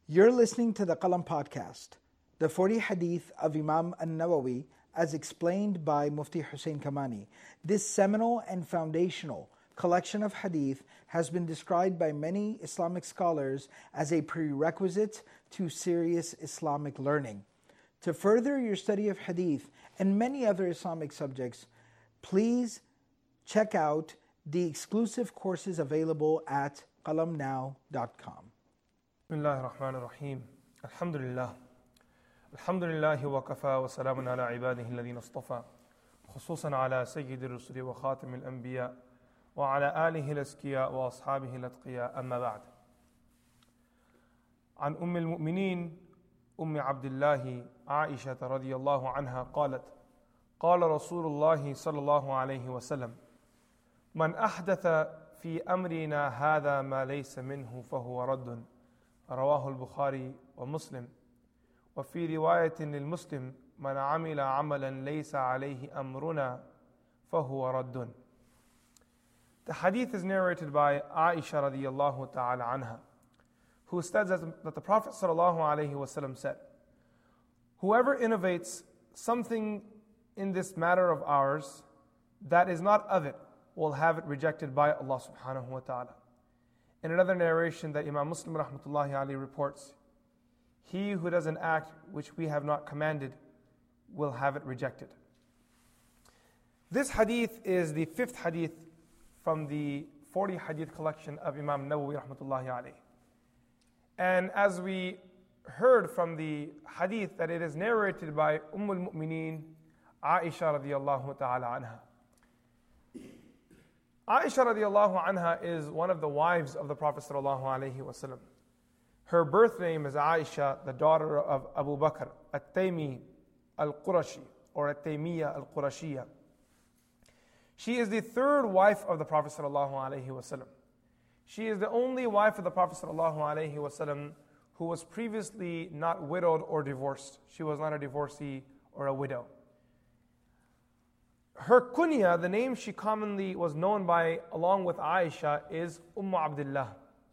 You're listening to the Qalam Podcast, the 40 Hadith of Imam An-Nawawi as explained by Mufti Hussein Kamani. This seminal and foundational collection of Hadith has been described by many Islamic scholars as a prerequisite to serious Islamic learning. To further your study of Hadith and many other Islamic subjects, please check out the exclusive courses available at qalamnow.com. بسم الله الرحمن الرحيم الحمد لله الحمد لله وكفى وسلام على عباده الذين اصطفى خصوصا على سيد الرسل وخاتم الأنبياء وعلى آله الأزكياء وأصحابه الأتقياء أما بعد عن أم المؤمنين أم عبد الله عائشة رضي الله عنها قالت قال رسول الله صلى الله عليه وسلم من أحدث في أمرنا هذا ما ليس منه فهو رد رواه البخاري ومسلم وفي رواية للمسلم من عمل عملا ليس عليه أمرنا فهو رد. The hadith is narrated by Aisha radiyallahu ta'ala anha, who says that the Prophet sallallahu alayhi wasallam said, whoever innovates something in this matter of ours that is not of it will have it rejected by Allah subhanahu wa ta'ala. In another narration that Imam Muslim rahmatullahi alayhi reports, he who does an act which we have not commanded will have it rejected. This hadith is the fifth hadith from the 40 hadith collection of Imam Nawawi rahmatullahi alayhi. And as we heard from the hadith that it is narrated by al-Mu'mineen Aisha radiyallahu ta'ala anha. Aisha radiallahu anha is one of the wives of the Prophet sallallahu alaihi wasallam. Her birth name is Aisha, the daughter of Abu Bakr, At-Taymi al-Qurashi, or At-Taymiya al-Qurashiyya. She is the third wife of the Prophet sallallahu alaihi wasallam. She is the only wife of the Prophet sallallahu alaihi wasallam who was previously not widowed or divorced. She was not a divorcee or a widow. Her kunya, the name she commonly was known by along with Aisha, is Abdullah.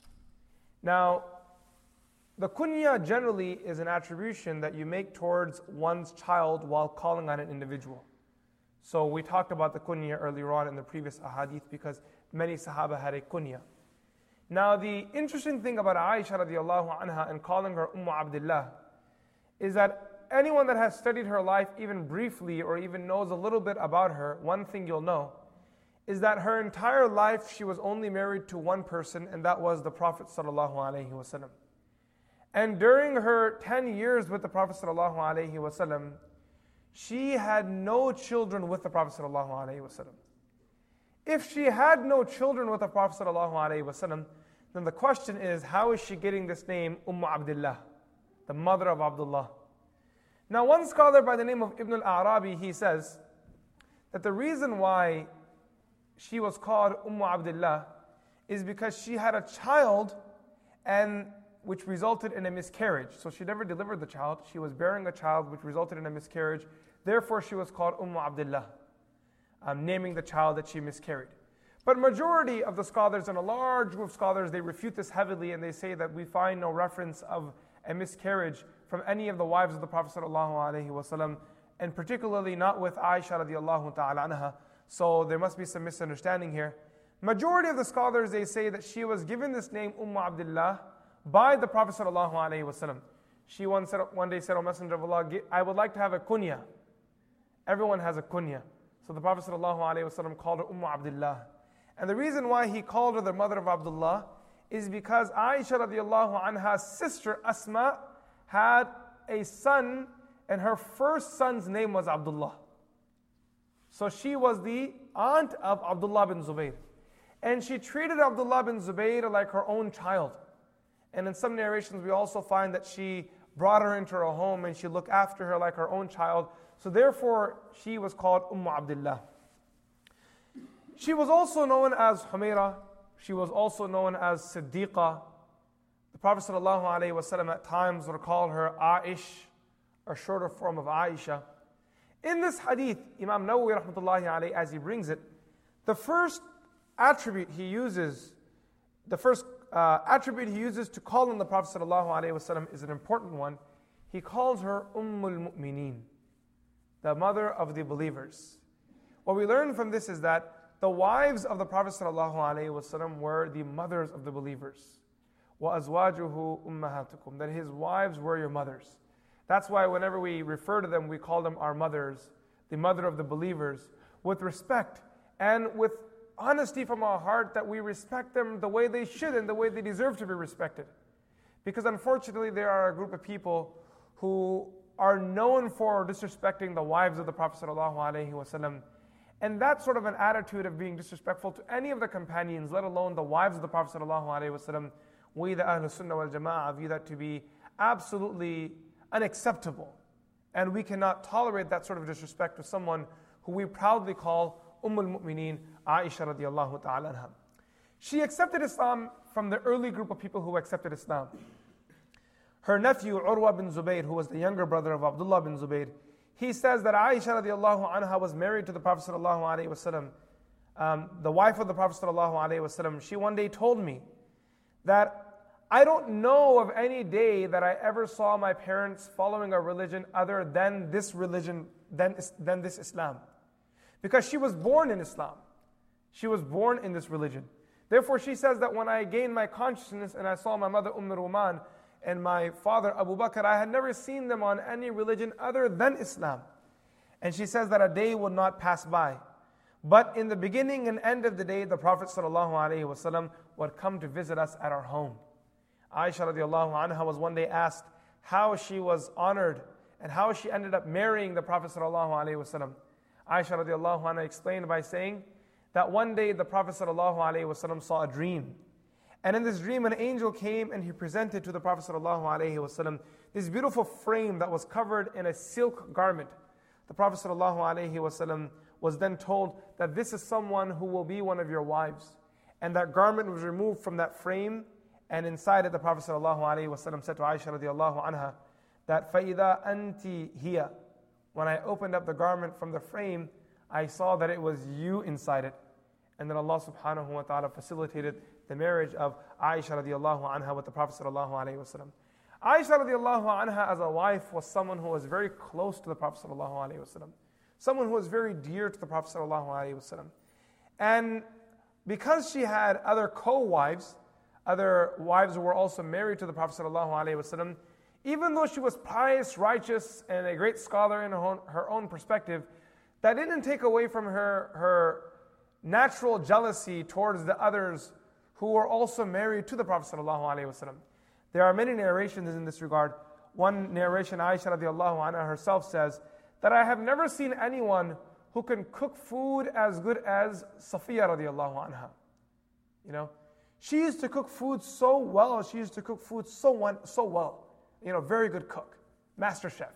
Now, the kunya generally is an attribution that you make towards one's child while calling on an individual. So we talked about the kunya earlier on in the previous ahadith because many sahaba had a kunya. Now, the interesting thing about Aisha radiallahu anha and calling her Abdullah is that anyone that has studied her life even briefly or even knows a little bit about her, one thing you'll know is that her entire life she was only married to one person, and that was the Prophet sallallahu alaihi wasallam. And during her 10 years with the Prophet sallallahu alaihi wasallam, she had no children with the Prophet sallallahu alaihi wasallam. If she had no children with the Prophet sallallahu alaihi wasallam, then the question is, how is she getting this name Abdullah, the mother of Abdullah? Now, one scholar by the name of Ibn al-Arabi, he says that the reason why she was called Abdullah is because she had a child and which resulted in a miscarriage. So she never delivered the child. She was bearing a child which resulted in a miscarriage. Therefore, she was called Abdullah, naming the child that she miscarried. But majority of the scholars and a large group of scholars, they refute this heavily and they say that we find no reference of a miscarriage from any of the wives of the Prophet sallallahu alaihi wasallam, and particularly not with Aisha radiallahu ta'ala anha. So there must be some misunderstanding here. Majority of the scholars, they say that she was given this name Abdullah by the Prophet sallallahu alaihi wasallam. She one day said, O Messenger of Allah, I would like to have a kunya. Everyone has a kunya. So the Prophet sallallahu alaihi wasallam called her Abdullah. And the reason why he called her the mother of Abdullah is because Aisha radiallahu anha's sister Asma had a son, and her first son's name was Abdullah. So she was the aunt of Abdullah bin Zubayr. And she treated Abdullah bin Zubayr like her own child. And in some narrations we also find that she brought her into her home and she looked after her like her own child. So therefore she was called Abdullah. She was also known as Humaira. She was also known as Siddiqa. The Prophet ﷺ at times would call her Aish, a shorter form of Aisha. In this hadith, Imam Nawawi rahmatullahi alayhi, as he brings it, the first attribute he uses, the first attribute he uses to call on the Prophet ﷺ is an important one. He calls her Ummul Mu'mineen, the mother of the believers. What we learn from this is that the wives of the Prophet ﷺ were the mothers of the believers. وَأَزْوَاجُهُ أُمَّهَاتُكُمْ, that his wives were your mothers. That's why whenever we refer to them, we call them our mothers, the mother of the believers, with respect and with honesty from our heart, that we respect them the way they should and the way they deserve to be respected. Because unfortunately there are a group of people who are known for disrespecting the wives of the Prophet ﷺ. And that sort of an attitude of being disrespectful to any of the companions, let alone the wives of the Prophet ﷺ, we the Ahlul Sunnah wal Jama'ah view that to be absolutely unacceptable. And we cannot tolerate that sort of disrespect to someone who we proudly call Ummul Mu'mineen, Aisha radiallahu ta'ala anha. She accepted Islam from the early group of people who accepted Islam. Her nephew Urwa bin Zubayr, who was the younger brother of Abdullah bin Zubayr, he says that Aisha radiallahu anha was married to the Prophet sallallahu alaihi wasallam. The wife of the Prophet sallallahu alaihi wasallam. She one day told me that I don't know of any day that I ever saw my parents following a religion other than this religion, than this Islam. Because she was born in Islam. She was born in this religion. Therefore she says that when I gained my consciousness and I saw my mother Ruman and my father Abu Bakr, I had never seen them on any religion other than Islam. And she says that a day would not pass by. But in the beginning and end of the day, the Prophet ﷺ would come to visit us at our home. Aisha radiallahu anha was one day asked how she was honored and how she ended up marrying the Prophet ﷺ. Aisha radiallahu anha explained by saying that one day the Prophet ﷺ saw a dream. And in this dream, an angel came and he presented to the Prophet ﷺ this beautiful frame that was covered in a silk garment. The Prophet ﷺ was then told that this is someone who will be one of your wives. And that garment was removed from that frame, and inside it the Prophet ﷺ said to Aisha radiallahu anha that فَإِذَا أَنْتِ هِيَ, when I opened up the garment from the frame, I saw that it was you inside it. And then Allah subhanahu wa ta'ala facilitated the marriage of Aisha radiallahu anha with the Prophet sallallahu alayhi wa sallam. Aisha radiallahu anha as a wife was someone who was very close to the Prophet sallallahu alayhi wa sallam. Someone who was very dear to the Prophet sallallahu alayhi wa sallam. And because she had other co-wives, other wives who were also married to the Prophet sallallahu alayhi wa sallam, even though she was pious, righteous, and a great scholar in her own perspective, that didn't take away from her natural jealousy towards the others who were also married to the Prophet ﷺ. There are many narrations in this regard. One narration, Aisha radiallahu anha herself says, that I have never seen anyone who can cook food as good as Safiya radiallahu anha. You know, she used to cook food so well, she used to cook food so well. You know, very good cook, master chef.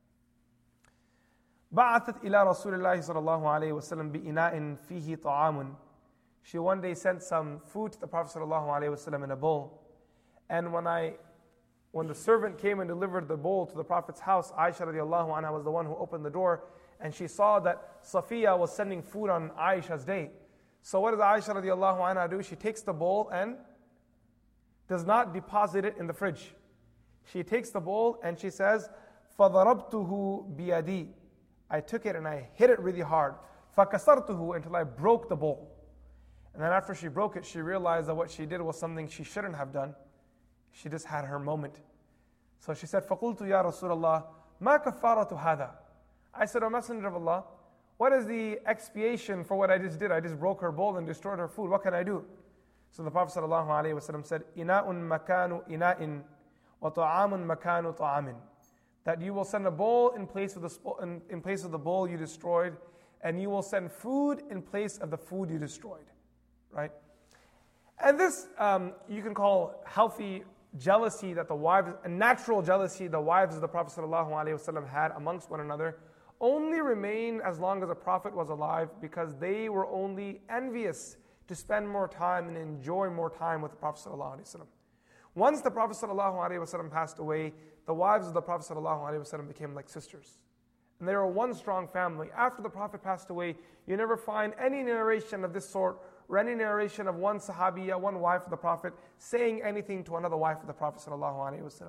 بعثت إلى رسول الله صلى الله عليه وسلم بإناء فيه طعام. She one day sent some food to the Prophet صلى الله عليه وسلم in a bowl. And when the servant came and delivered the bowl to the Prophet's house, Aisha radiallahu anha was the one who opened the door, and she saw that Safiya was sending food on Aisha's day. So what does Aisha radiallahu anha do? She takes the bowl and does not deposit it in the fridge. She takes the bowl and she says, فَضَرَبْتُهُ بِيَدِي. I took it and I hit it really hard. فَكَسَرْتُهُ, until I broke the bowl. And then after she broke it, she realized that what she did was something she shouldn't have done. She just had her moment. So she said, فَقُلْتُ يَا رَسُولَ اللَّهِ مَا كَفَّارَةُ هَذَا. I said, O Messenger of Allah, what is the expiation for what I just did? I just broke her bowl and destroyed her food. What can I do? So the Prophet ﷺ said, إِنَاءٌ مَكَانُ إِنَاءٍ وَطَعَامٌ مَكَانُ طَعَامٍ. That you will send a bowl in place of the bowl you destroyed, and you will send food in place of the food you destroyed. Right? And this you can call healthy jealousy that the wives, a natural jealousy the wives of the Prophet ﷺ had amongst one another, only remained as long as the Prophet was alive, because they were only envious to spend more time and enjoy more time with the Prophet ﷺ. Once the Prophet ﷺ passed away, the wives of the Prophet ﷺ became like sisters. And they were one strong family. After the Prophet passed away, you never find any narration of this sort or any narration of one sahabiya, one wife of the Prophet, saying anything to another wife of the Prophet ﷺ.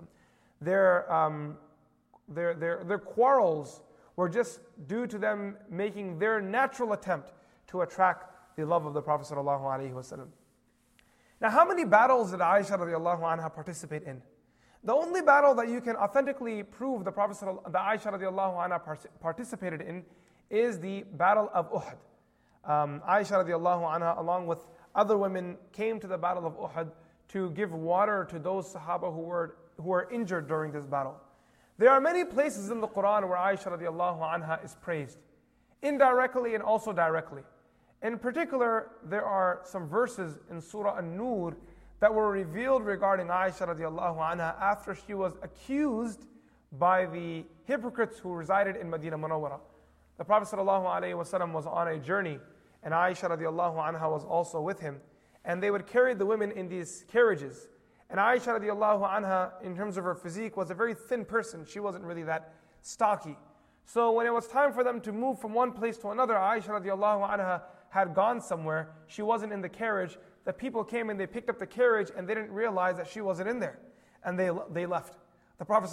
Their quarrels were just due to them making their natural attempt to attract the love of the Prophet ﷺ. Now, how many battles did Aisha radiallahu anha participate in? The only battle that you can authentically prove the Aisha radiallahu anha participated in is the Battle of Uhud. Aisha radiallahu anha, along with other women, came to the Battle of Uhud to give water to those Sahaba who were injured during this battle. There are many places in the Quran where Aisha radiallahu anha is praised, indirectly and also directly. In particular, there are some verses in Surah An-Nur that were revealed regarding Aisha radiallahu anha after she was accused by the hypocrites who resided in Medina Munawwara. The Prophet ﷺ was on a journey, and Aisha radiallahu anha was also with him, and they would carry the women in these carriages. And Aisha radiallahu anha, in terms of her physique, was a very thin person. She wasn't really that stocky. So when it was time for them to move from one place to another, Aisha radiallahu anha had gone somewhere. She wasn't in the carriage. The people came and they picked up the carriage, and they didn't realize that she wasn't in there. And they left. The Prophet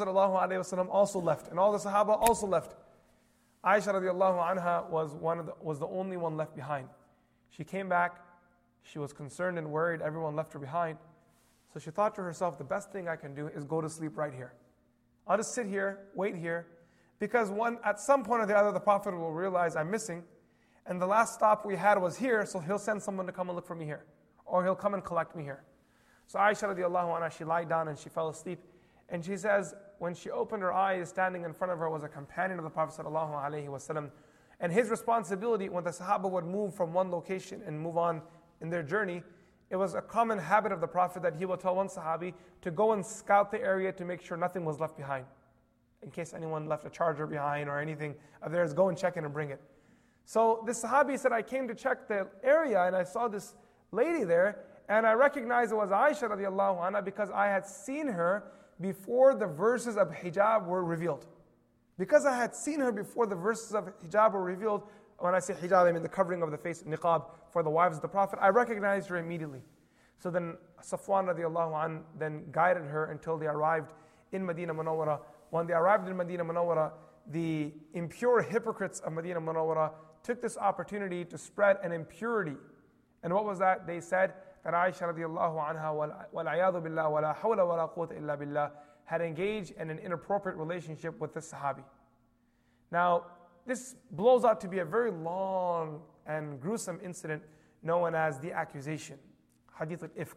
ﷺ also left, and all the Sahaba also left. Aisha radiallahu anha was the only one left behind. She came back. She was concerned and worried. Everyone left her behind. So she thought to herself, the best thing I can do is go to sleep right here. I'll just sit here, wait here, because at some point or the other, the Prophet will realize I'm missing, and the last stop we had was here, so he'll send someone to come and look for me here, or he'll come and collect me here. So Aisha radiallahu anha, she lied down and she fell asleep. And she says, when she opened her eyes, standing in front of her was a companion of the Prophet ﷺ. And his responsibility, when the Sahaba would move from one location and move on in their journey, it was a common habit of the Prophet that he would tell one Sahabi to go and scout the area to make sure nothing was left behind. In case anyone left a charger behind or anything of theirs, go and check it and bring it. So this Sahabi said, I came to check the area and I saw this lady there, and I recognized it was Aisha radiallahu anha because I had seen her before the verses of hijab were revealed. Because I had seen her before the verses of hijab were revealed, when I say hijab, I mean the covering of the face, niqab, for the wives of the Prophet, I recognized her immediately. So then Safwan radiallahu anh then guided her until they arrived in Medina Munawwara. When they arrived in Medina Munawwara, the impure hypocrites of Medina Munawwara took this opportunity to spread an impurity. And what was that? They said that Aisha radiallahu anha wal-'iyadhu billah wa la hawla wa la quwwata illa billah had engaged in an inappropriate relationship with this Sahabi. Now, this blows out to be a very long and gruesome incident known as the accusation, Hadith al-Ifk.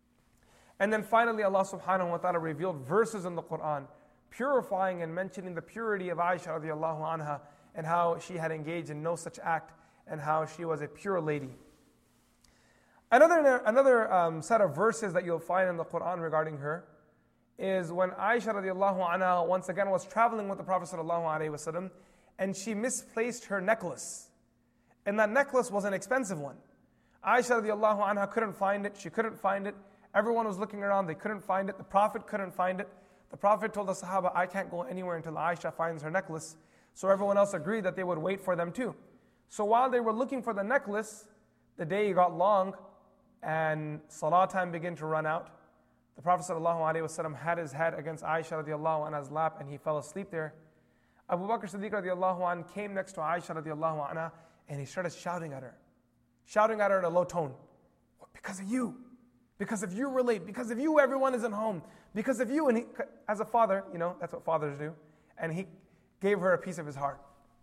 And then finally Allah subhanahu wa ta'ala revealed verses in the Quran purifying and mentioning the purity of Aisha radiallahu anha and how she had engaged in no such act and how she was a pure lady. Another set of verses that you'll find in the Quran regarding her is when Aisha radiallahu anha once again was traveling with the Prophet sallallahu alaihi wasallam, and she misplaced her necklace. And that necklace was an expensive one. Aisha radiallahu anha couldn't find it. She couldn't find it. Everyone was looking around. They couldn't find it. The Prophet couldn't find it. The Prophet told the Sahaba, I can't go anywhere until Aisha finds her necklace. So everyone else agreed that they would wait for them too. So while they were looking for the necklace, the day got long and salah time began to run out. The Prophet ﷺ had his head against Aisha radiallahu anha's lap and he fell asleep there. Abu Bakr Siddiq radiallahu anh came next to Aisha radiallahu anha and he started shouting at her in a low tone. Because of you. Because of you we're late. Because of you everyone isn't home. Because of you. And he, as a father, that's what fathers do. And he gave her a piece of his heart.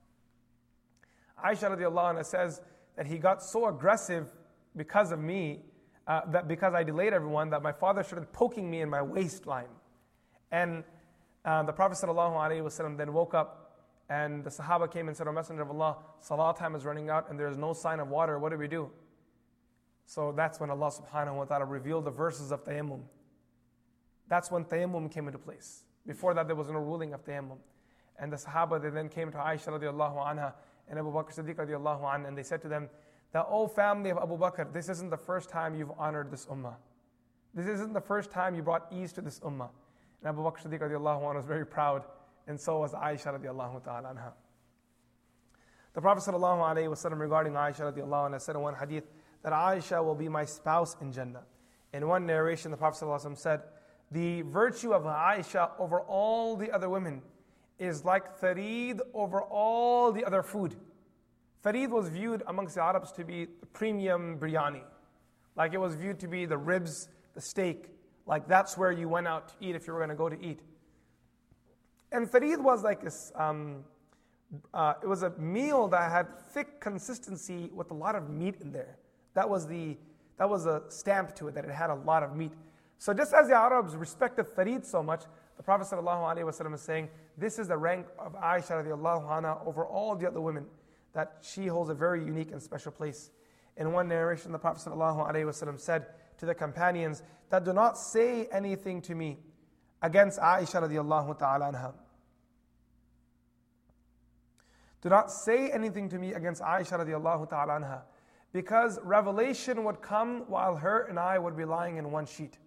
Aisha radiallahu anha says that he got so aggressive because of me, that because I delayed everyone, that my father started poking me in my waistline. And the Prophet ﷺ then woke up, and the Sahaba came and said, O Messenger of Allah, salah time is running out and there is no sign of water. What do we do? So that's when Allah subhanahu wa ta'ala revealed the verses of tayammum. That's when tayammum came into place. Before that, there was no ruling of tayammum. And the Sahaba, they then came to Aisha radiallahu anha and Abu Bakr Siddiq radiallahu anha, and they said to them, that, O family of Abu Bakr, this isn't the first time you've honored this ummah. This isn't the first time you brought ease to this ummah. And Abu Bakr Siddiq radiallahu anhu was very proud, and so was Aisha radiallahu ta'ala anha. The Prophet sallallahu alayhi wa sallam regarding Aisha radiallahu anha said in one hadith that Aisha will be my spouse in Jannah. In one narration, the Prophet ﷺ said, the virtue of Aisha over all the other women is like tharid over all the other food. Tharid was viewed amongst the Arabs to be the premium biryani. Like it was viewed to be the ribs, the steak. Like that's where you went out to eat if you were going to go to eat. And tharid was like this, it was a meal that had thick consistency with a lot of meat in there. That was a stamp to it, that it had a lot of meat. So just as the Arabs respected tharid so much, the Prophet ﷺ is saying, this is the rank of Aisha radiallahu anha over all the other women, that she holds a very unique and special place. In one narration, the Prophet ﷺ said to the companions that do not say anything to me against Aisha radiallahu ta'ala anha. Do not say anything to me against Aisha radiallahu ta'ala anha, because revelation would come while her and I would be lying in one sheet.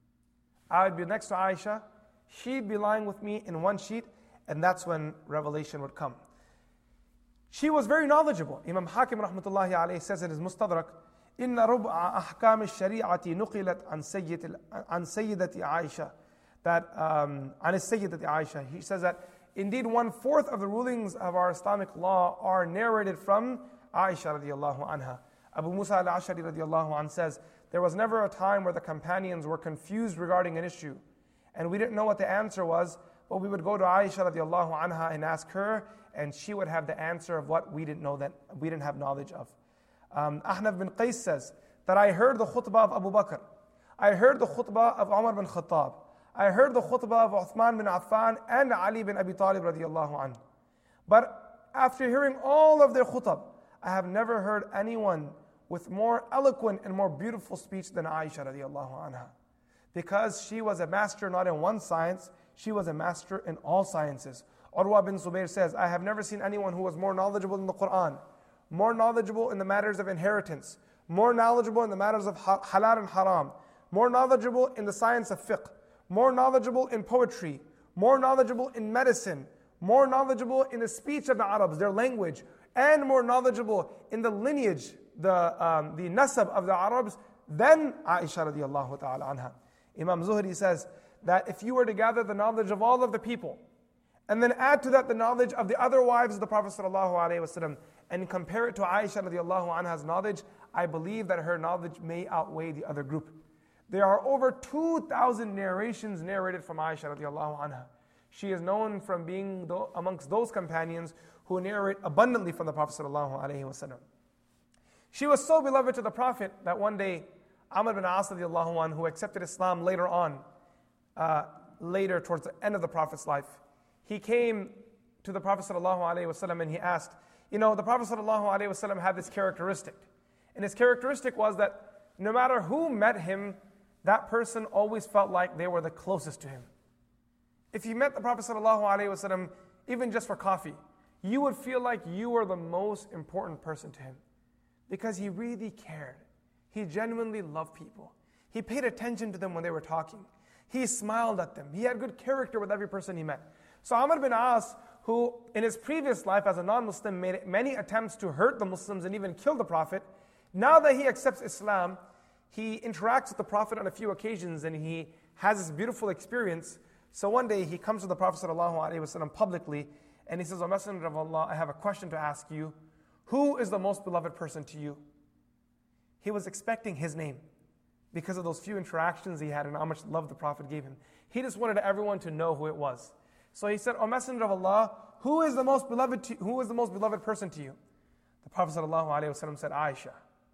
I would be next to Aisha, she'd be lying with me in one sheet, and that's when revelation would come. She was very knowledgeable. Imam Hakim rahmatullahi alayhi says in his Mustadrak, إِنَّ رُبْعَ أَحْكَامِ الشَّرِيعَةِ نُقِلَتْ عَنْ سَيِّدَةِ عَائِشَةِ that عَنِ السَّيِّدَةِ عَائِشَةِ. He says that indeed 1/4 of the rulings of our Islamic law are narrated from Aisha radiallahu anha. Abu Musa al-Ash'ari radiallahu anhu says, there was never a time where the companions were confused regarding an issue, and we didn't know what the answer was, but we would go to Aisha radiallahu anha and ask her, and she would have the answer of what we didn't know, that we didn't have knowledge of. Ahnaf bin Qais says that I heard the khutbah of Abu Bakr, I heard the khutbah of Umar bin Khattab, I heard the khutbah of Uthman bin Affan and Ali bin Abi Talib radiallahu anhu. But after hearing all of their khutbah, I have never heard anyone with more eloquent and more beautiful speech than Aisha radiallahu anha. Because she was a master not in one science, she was a master in all sciences. Urwa bin Zubayr says, I have never seen anyone who was more knowledgeable in the Quran, more knowledgeable in the matters of inheritance, more knowledgeable in the matters of halal and haram, more knowledgeable in the science of fiqh, more knowledgeable in poetry, more knowledgeable in medicine, more knowledgeable in the speech of the Arabs, their language, and more knowledgeable in the lineage, the nasab of the Arabs than Aisha radiallahu ta'ala anha. Imam Zuhri says that if you were to gather the knowledge of all of the people, and then add to that the knowledge of the other wives of the Prophet sallallahu alaihi wasallam, and compare it to Aisha radiallahu anha's knowledge, I believe that her knowledge may outweigh the other group. There are over 2,000 narrations narrated from Aisha radiallahu anha. She is known from being amongst those companions who narrate abundantly from the Prophet sallallahu alaihi wasallam. She was so beloved to the Prophet that one day, Amr bin As radiallahu anhu, who accepted Islam later on, later towards the end of the Prophet's life, he came to the Prophet ﷺ and he asked, the Prophet ﷺ had this characteristic. And his characteristic was that no matter who met him, that person always felt like they were the closest to him. If you met the Prophet ﷺ, even just for coffee, you would feel like you were the most important person to him. Because he really cared. He genuinely loved people. He paid attention to them when they were talking. He smiled at them. He had good character with every person he met. So Amr bin As, who in his previous life as a non-Muslim made many attempts to hurt the Muslims and even kill the Prophet, now that he accepts Islam, he interacts with the Prophet on a few occasions and he has this beautiful experience. So one day he comes to the Prophet ﷺ publicly and he says, O Messenger of Allah, I have a question to ask you. Who is the most beloved person to you? He was expecting his name because of those few interactions he had and how much love the Prophet gave him. He just wanted everyone to know who it was. So he said, O Messenger of Allah, who is the most beloved person to you? The Prophet ﷺ said, Aisha.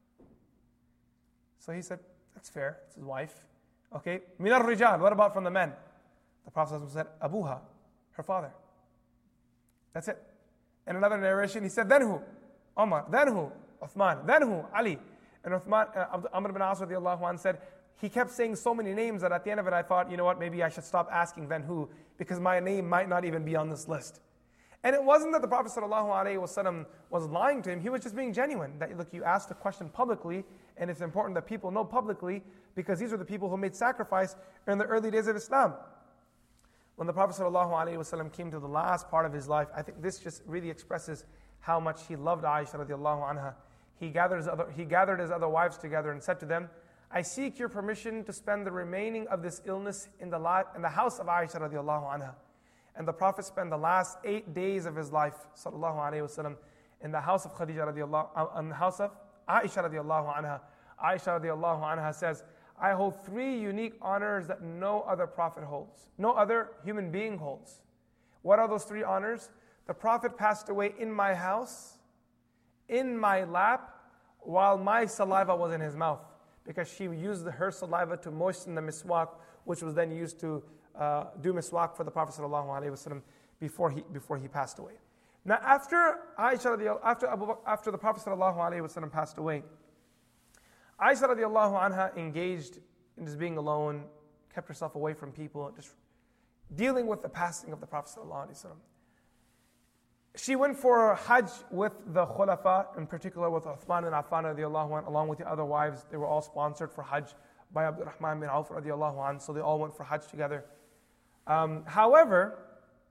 So he said, that's fair, it's his wife. Okay, min al-rijal, what about from the men? The Prophet ﷺ said, Abuha, her father. That's it. In another narration, he said, then who? Umar, then who? Uthman, then who? Ali. And Amr bin As radiallahu anhu said, he kept saying so many names that at the end of it I thought, maybe I should stop asking then who, because my name might not even be on this list. And it wasn't that the Prophet ﷺ was lying to him, he was just being genuine. That look, you asked the question publicly, and it's important that people know publicly, because these are the people who made sacrifice in the early days of Islam. When the Prophet ﷺ came to the last part of his life, I think this just really expresses how much he loved Aisha radiallahu anha. he gathered his other wives together and said to them, I seek your permission to spend the remaining of this illness in the house of Aisha radiallahu anha. And the Prophet spent the last 8 days of his life, sallallahu alayhi wasallam, in the house of Khadija radiallahu, in the house of Aisha radiallahu anha. Aisha radiallahu anha says, I hold 3 unique honors that no other Prophet holds, no other human being holds. What are those 3 honors? The Prophet passed away in my house, in my lap, while my saliva was in his mouth, because she used her saliva to moisten the miswak, which was then used to do miswak for the Prophet ﷺ before he passed away. Now, after the Prophet ﷺ passed away, Aisha radiallahu anha engaged in just being alone, kept herself away from people, just dealing with the passing of the Prophet ﷺ. She went for Hajj with the Khulafa, in particular with Uthman bin Affan radiallahu anh, along with the other wives. They were all sponsored for Hajj by Abdurrahman bin Auf radiallahu anh, so they all went for Hajj together. However,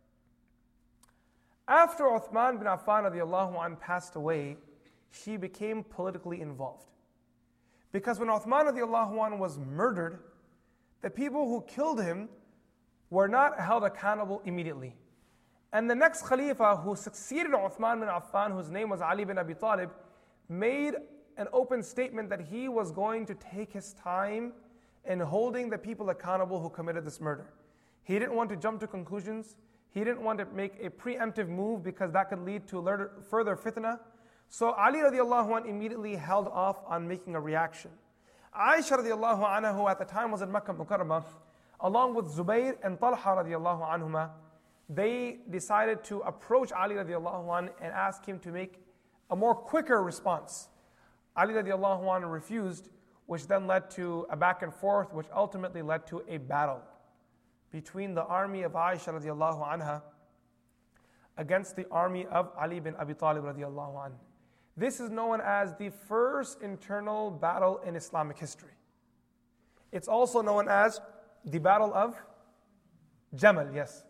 after Uthman bin Affan radiallahu anh passed away, she became politically involved. Because when Uthman radiallahu anh was murdered, the people who killed him were not held accountable immediately. And the next Khalifa who succeeded Uthman bin Affan, whose name was Ali bin Abi Talib, made an open statement that he was going to take his time in holding the people accountable who committed this murder. He didn't want to jump to conclusions. He didn't want to make a preemptive move because that could lead to further fitna. So Ali radiallahu anh immediately held off on making a reaction. Aisha radiallahu anha, who at the time was in Makkah Mukarramah, along with Zubayr and Talha radiallahu anhuma, they decided to approach Ali radiallahu anh and ask him to make a more quicker response. Ali radiallahu anh refused, which then led to a back and forth, which ultimately led to a battle between the army of Aisha radiallahu anha against the army of Ali bin Abi Talib radiallahu anh. This is known as the first internal battle in Islamic history. It's also known as the Battle of Jamal, yes.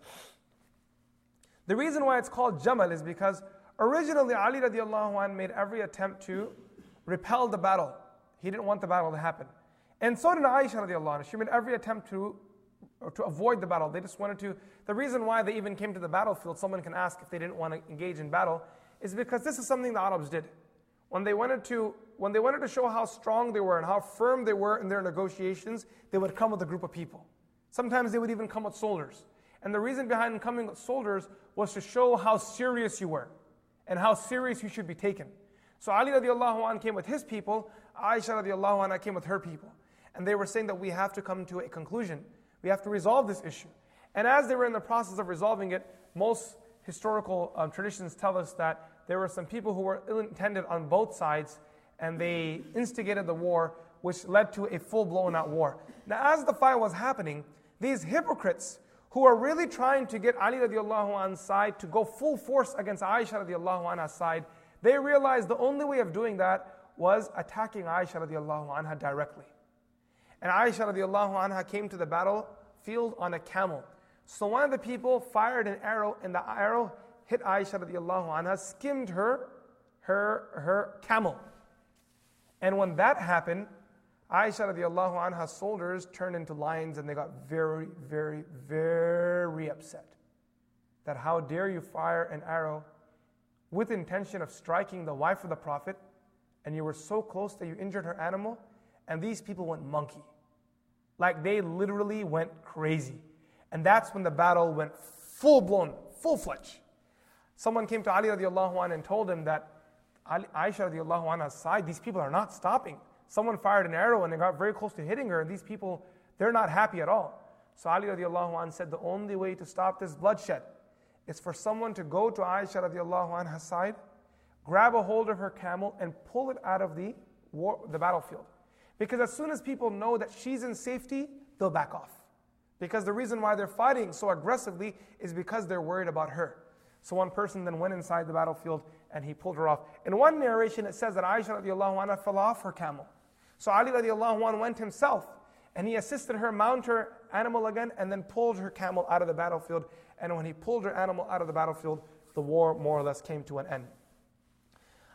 The reason why it's called Jamal is because originally Ali radiallahu anh made every attempt to repel the battle. He didn't want the battle to happen. And so did Aisha radiallahu anh. She made every attempt to avoid the battle. They just wanted to. The reason why they even came to the battlefield, someone can ask if they didn't want to engage in battle, is because this is something the Arabs did. When they wanted to show how strong they were and how firm they were in their negotiations, they would come with a group of people. Sometimes they would even come with soldiers. And the reason behind coming with soldiers was to show how serious you were and how serious you should be taken. So Ali radiallahu anh came with his people, Aisha radiallahu anha came with her people. And they were saying that we have to come to a conclusion. We have to resolve this issue. And as they were in the process of resolving it, most historical traditions tell us that there were some people who were ill-intended on both sides, and they instigated the war, which led to a full-blown out war. Now, as the fight was happening, these hypocrites who are really trying to get Ali radiallahu anha's side to go full force against Aisha radiallahu anha's side, they realized the only way of doing that was attacking Aisha radiallahu anha directly. And Aisha radiallahu anha came to the battlefield on a camel. So one of the people fired an arrow, and the arrow hit Aisha radiallahu anha, skimmed her camel. And when that happened, Aisha radiallahu anha's soldiers turned into lions, and they got very, very, very upset. That how dare you fire an arrow with intention of striking the wife of the Prophet, and you were so close that you injured her animal, and these people went monkey. Like they literally went crazy. And that's when the battle went full-blown, full-fledged. Someone came to Ali radiallahu anhu and told him that Aisha radiallahu anha's side, these people are not stopping. Someone fired an arrow and they got very close to hitting her, and these people, they're not happy at all. So Ali radiallahu anhu said the only way to stop this bloodshed is for someone to go to Aisha radiallahu anha's side, grab a hold of her camel, and pull it out of the battlefield. Because as soon as people know that she's in safety, they'll back off. Because the reason why they're fighting so aggressively is because they're worried about her. So one person then went inside the battlefield and he pulled her off. In one narration it says that Aisha radiallahu anha fell off her camel. So Ali radiallahu anhu went himself and he assisted her mount her animal again and then pulled her camel out of the battlefield. And when he pulled her animal out of the battlefield, the war more or less came to an end.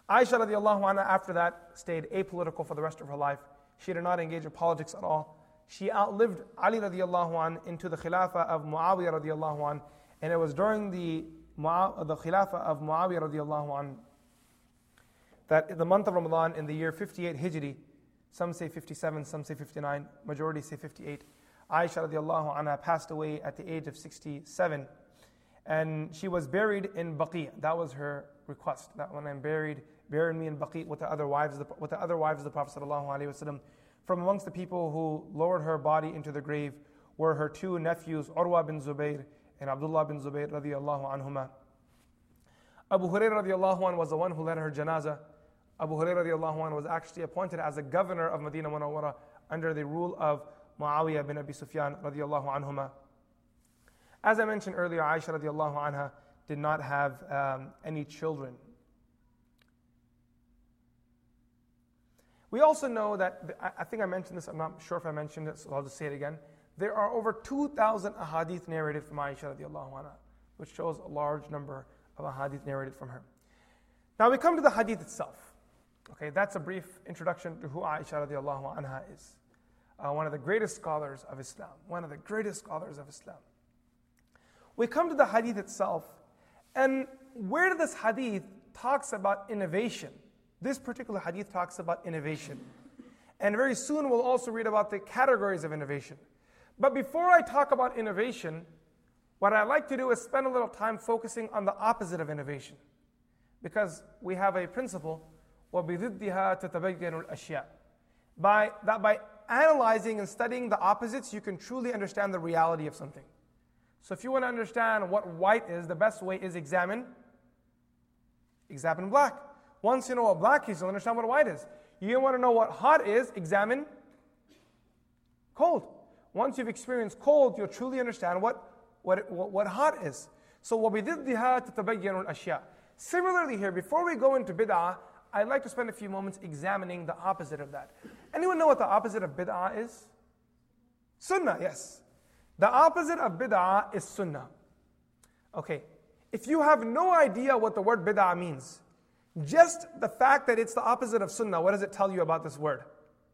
Aisha radiallahu anha after that stayed apolitical for the rest of her life. She did not engage in politics at all. She outlived Ali radiallahu anh into the Khilafah of Muawiyah radiallahu anh, and it was during the Khilafah of Muawiyah radiallahu anh that in the month of Ramadan in the year 58 Hijri, some say 57, some say 59, majority say 58, Aisha radiallahu anha passed away at the age of 67, and she was buried in Baqi'. That was her request, that when I'm buried, bury me in Baqi' with the other wives of the Prophet sallallahu alaihi wasallam. From amongst the people who lowered her body into the grave were her two nephews, Urwa bin Zubayr and Abdullah bin Zubayr radiallahu anhuma. Abu Hurairah radiallahu anh was the one who led her janazah. Abu Hurairah radiallahu anh was actually appointed as a governor of Medina Munawwara under the rule of Muawiyah bin Abi Sufyan radiallahu anhuma. As I mentioned earlier, Aisha radiallahu anha did not have any children. We also know that, I think I mentioned this, I'm not sure if I mentioned it, so I'll just say it again. There are over 2,000 ahadith narrated from Aisha radiallahu anha, which shows a large number of ahadith narrated from her. Now we come to the hadith itself. Okay, that's a brief introduction to who Aisha radiallahu anha is. One of the greatest scholars of Islam. One of the greatest scholars of Islam. We come to the hadith itself, and where this hadith talks about innovation, this particular hadith talks about innovation. And very soon we'll also read about the categories of innovation. But before I talk about innovation, what I like to do is spend a little time focusing on the opposite of innovation. Because we have a principle, وَبِضِدِّهَا تَتَبَيَّنُ الْأَشْيَاء. By analyzing and studying the opposites, you can truly understand the reality of something. So if you want to understand what white is, the best way is examine black. Once you know what black is, you'll understand what white is. You want to know what hot is, examine cold. Once you've experienced cold, you'll truly understand what hot is. So وَبِضِدِّهَا تَتَبَيَّنُ الْأَشْيَاء. Similarly here, before we go into bid'ah, I'd like to spend a few moments examining the opposite of that. Anyone know what the opposite of bid'ah is? Sunnah, yes. The opposite of bid'ah is sunnah. Okay, if you have no idea what the word bid'ah means, just the fact that it's the opposite of sunnah, what does it tell you about this word?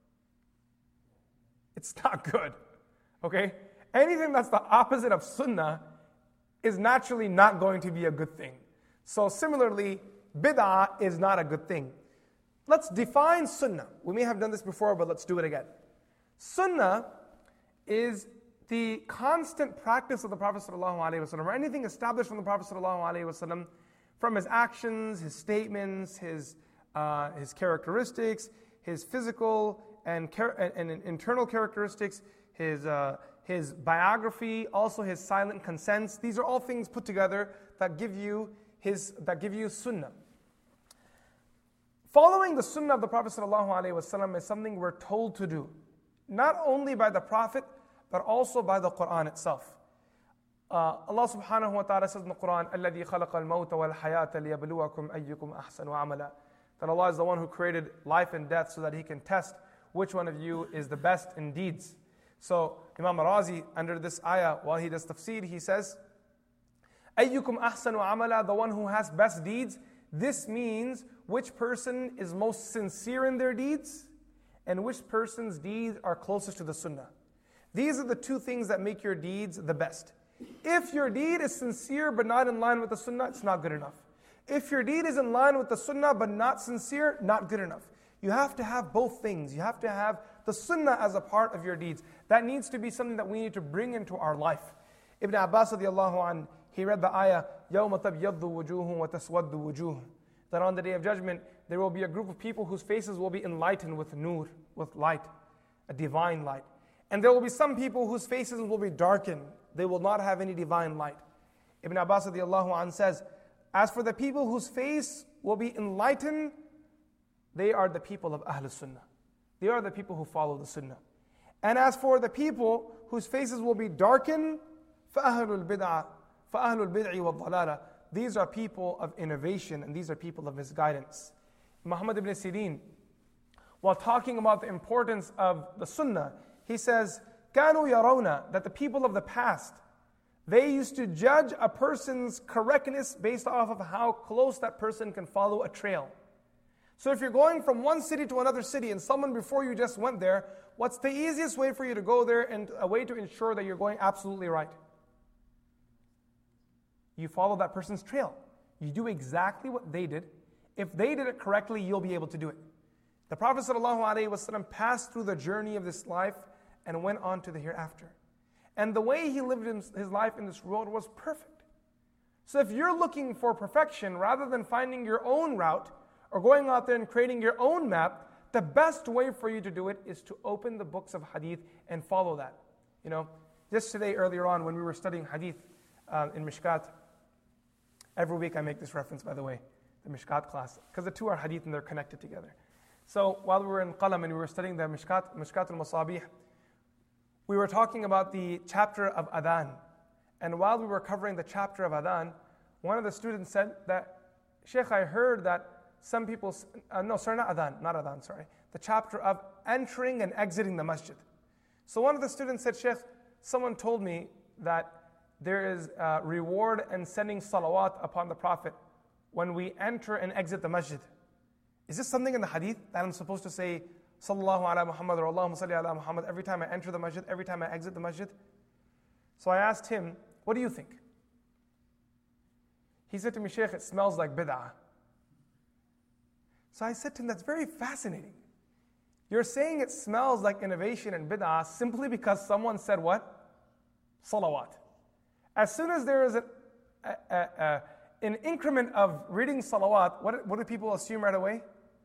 It's not good. Okay? Anything that's the opposite of sunnah is naturally not going to be a good thing. So similarly, bid'ah is not a good thing. Let's define sunnah. We may have done this before, but let's do it again. Sunnah is the constant practice of the Prophet ﷺ, or anything established from the Prophet ﷺ, from his actions, his statements, his characteristics, his physical and internal characteristics, his biography, also his silent consents. These are all things put together that give you sunnah. Following the sunnah of the Prophet ﷺ is something we're told to do, not only by the Prophet, but also by the Quran itself. Allah subhanahu wa ta'ala says in the Quran, الَّذِي خَلَقَ الْمَوْتَ وَالْحَيَاةَ لِيَبْلُوَكُمْ أَيُّكُمْ أَحْسَنُ عَمَلًا. That Allah is the one who created life and death so that He can test which one of you is the best in deeds. So Imam Razi, under this ayah, while he does tafsir, he says, أَيُّكُمْ أَحْسَنُ عَمَلًا, the one who has best deeds. This means which person is most sincere in their deeds and which person's deeds are closest to the sunnah. These are the two things that make your deeds the best. If your deed is sincere but not in line with the sunnah, it's not good enough. If your deed is in line with the sunnah but not sincere, not good enough. You have to have both things. You have to have the sunnah as a part of your deeds. That needs to be something that we need to bring into our life. Ibn Abbas radiallahu anh, he read the ayah, يَوْمَ تَبْيَضُّ وُجُوهٌ وَتَسْوَدُّ وُجُوهٌ. That on the Day of Judgment, there will be a group of people whose faces will be enlightened with nur, with light, a divine light. And there will be some people whose faces will be darkened. They will not have any divine light. Ibn Abbas radiallahu anh says, as for the people whose face will be enlightened, they are the people of Ahl Sunnah. They are the people who follow the Sunnah. And as for the people whose faces will be darkened, فَأَهْلُ الْبِدْعِ وَالضَّلَالَةِ. These are people of innovation and these are people of misguidance. Muhammad ibn Sirin, while talking about the importance of the Sunnah, he says, كَانُوا يَرَوْنَ, that the people of the past, they used to judge a person's correctness based off of how close that person can follow a trail. So if you're going from one city to another city and someone before you just went there, what's the easiest way for you to go there and a way to ensure that you're going absolutely right? You follow that person's trail. You do exactly what they did. If they did it correctly, you'll be able to do it. The Prophet ﷺ passed through the journey of this life and went on to the hereafter. And the way he lived his life in this world was perfect. So if you're looking for perfection, rather than finding your own route or going out there and creating your own map, the best way for you to do it is to open the books of hadith and follow that. You know, just today earlier on when we were studying hadith in Mishkat, every week I make this reference, by the way, the Mishkat class, because the two are hadith and they're connected together. So while we were in Qalam and we were studying the Mishkat al-Masabih, we were talking about the chapter of Adhan. And while we were covering the chapter of Adhan, one of the students said that, Sheikh, I heard that some people, not Adhan, the chapter of entering and exiting the masjid. So one of the students said, Sheikh, someone told me that there is a reward and sending salawat upon the Prophet when we enter and exit the masjid. Is this something in the hadith that I'm supposed to say, Sallallahu ala Muhammad or Allahumma salli ala Muhammad every time I enter the masjid, every time I exit the masjid? So I asked him, what do you think? He said to me, Shaykh, it smells like bid'ah. So I said to him, that's very fascinating. You're saying it smells like innovation and bid'ah simply because someone said what? Salawat. As soon as there is an increment of reading salawat, what do people assume right away?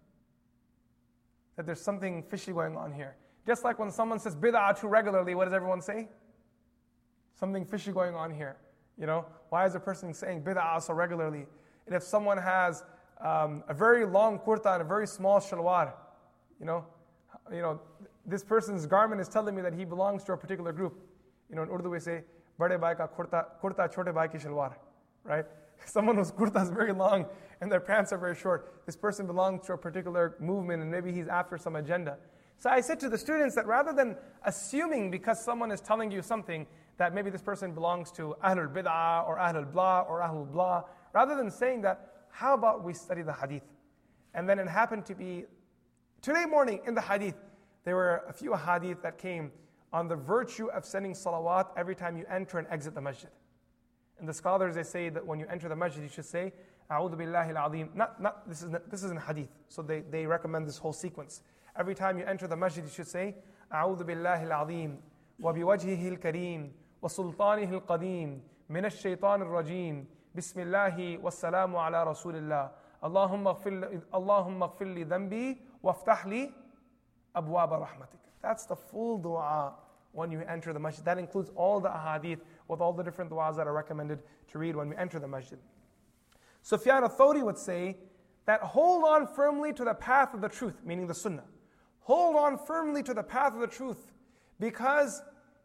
That there's something fishy going on here. Just like when someone says bid'ah too regularly, what does everyone say? Something fishy going on here. You know, why is a person saying bid'ah so regularly? And if someone has a very long kurta and a very small shalwar, you know, this person's garment is telling me that he belongs to a particular group. You know, in Urdu we say, bade bhai ka kurta chote bhai ki shalwar, right? Someone whose kurta is very long and their pants are very short. This person belongs to a particular movement and maybe he's after some agenda. So I said to the students that rather than assuming because someone is telling you something that maybe this person belongs to Ahlul Bid'ah or Ahlul Blah or Ahlul Blah, rather than saying that, how about we study the hadith? And then it happened to be, today morning in the hadith, there were a few hadith that came on the virtue of sending salawat every time you enter and exit the masjid. And the scholars, they say that when you enter the masjid, you should say, A'udhu billahi al-azim. This isn't hadith, so they recommend this whole sequence. Every time you enter the masjid, you should say, A'udhu billahi al-azim, wa biwajhihi al-kareem, wa sultanihi al-qadeem, min ash-shaytan al-rajim, bismillahi wa salamu ala rasulillah, Allahumma ghfir li dhanbi, waftah li abwab rahmatik. That's the full dua when you enter the masjid. That includes all the ahadith with all the different du'as that are recommended to read when we enter the masjid. Sufyan al-Thawri would say that hold on firmly to the path of the truth, meaning the sunnah. Hold on firmly to the path of the truth because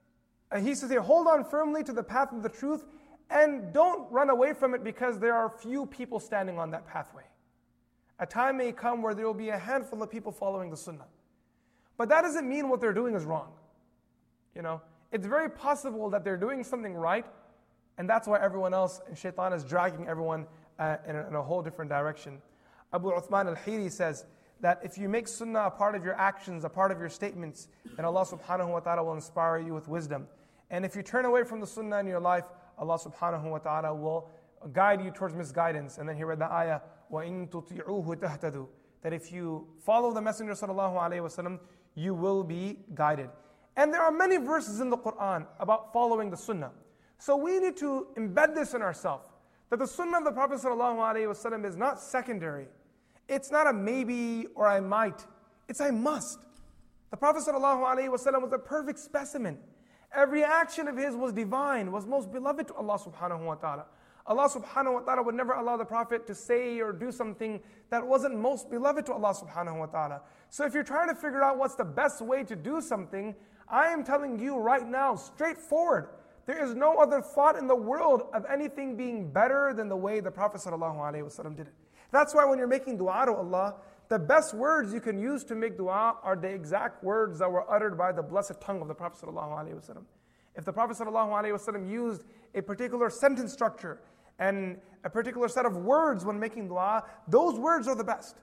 he says here, hold on firmly to the path of the truth and don't run away from it because there are few people standing on that pathway. A time may come where there will be a handful of people following the sunnah. But that doesn't mean what they're doing is wrong. You know, it's very possible that they're doing something right, and that's why everyone else, and shaitan is dragging everyone in a whole different direction. Abu Uthman al-Hiri says that if you make sunnah a part of your actions, a part of your statements, then Allah subhanahu wa ta'ala will inspire you with wisdom. And if you turn away from the sunnah in your life, Allah subhanahu wa ta'ala will guide you towards misguidance. And then he read the ayah, وَإِن تُطِيعُوهُ تَهْتَدُوا, that if you follow the Messenger sallallahu alayhi wasallam, you will be guided. And there are many verses in the Quran about following the sunnah. So we need to embed this in ourselves, that the sunnah of the Prophet ﷺ is not secondary. It's not a maybe or I might. It's I must. The Prophet ﷺ was a perfect specimen. Every action of his was divine, was most beloved to Allah subhanahu wa ta'ala. Allah subhanahu wa ta'ala would never allow the Prophet to say or do something that wasn't most beloved to Allah subhanahu wa ta'ala. So if you're trying to figure out what's the best way to do something, I am telling you right now, straightforward, there is no other thought in the world of anything being better than the way the Prophet ﷺ did it. That's why when you're making dua to Allah, the best words you can use to make dua are the exact words that were uttered by the blessed tongue of the Prophet ﷺ. If the Prophet ﷺ used a particular sentence structure and a particular set of words when making dua, those words are the best.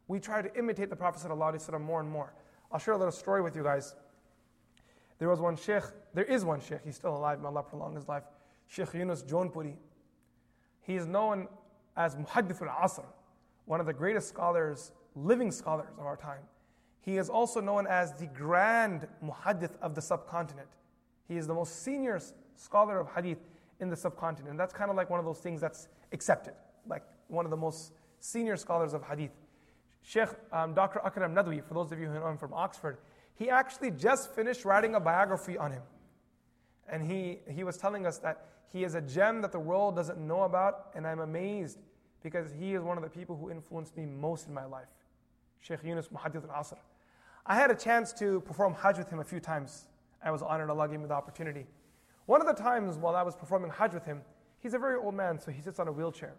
We try to imitate the Prophet ﷺ more and more. I'll share a little story with you guys. There is one sheikh, he's still alive, may Allah prolong his life, Sheikh Yunus Jaunpuri. He is known as Muhaddith al-Asr, one of the greatest scholars, living scholars of our time. He is also known as the grand Muhaddith of the subcontinent. He is the most senior scholar of hadith in the subcontinent. That's kind of like one of those things that's accepted, like one of the most senior scholars of hadith. Sheikh Dr. Akram Nadwi, for those of you who know him from Oxford, he actually just finished writing a biography on him. And he was telling us that he is a gem that the world doesn't know about, and I'm amazed because he is one of the people who influenced me most in my life. Sheikh Yunus Muhaddith al-Asr. I had a chance to perform Hajj with him a few times. I was honored, Allah gave me the opportunity. One of the times while I was performing Hajj with him, he's a very old man, so he sits on a wheelchair.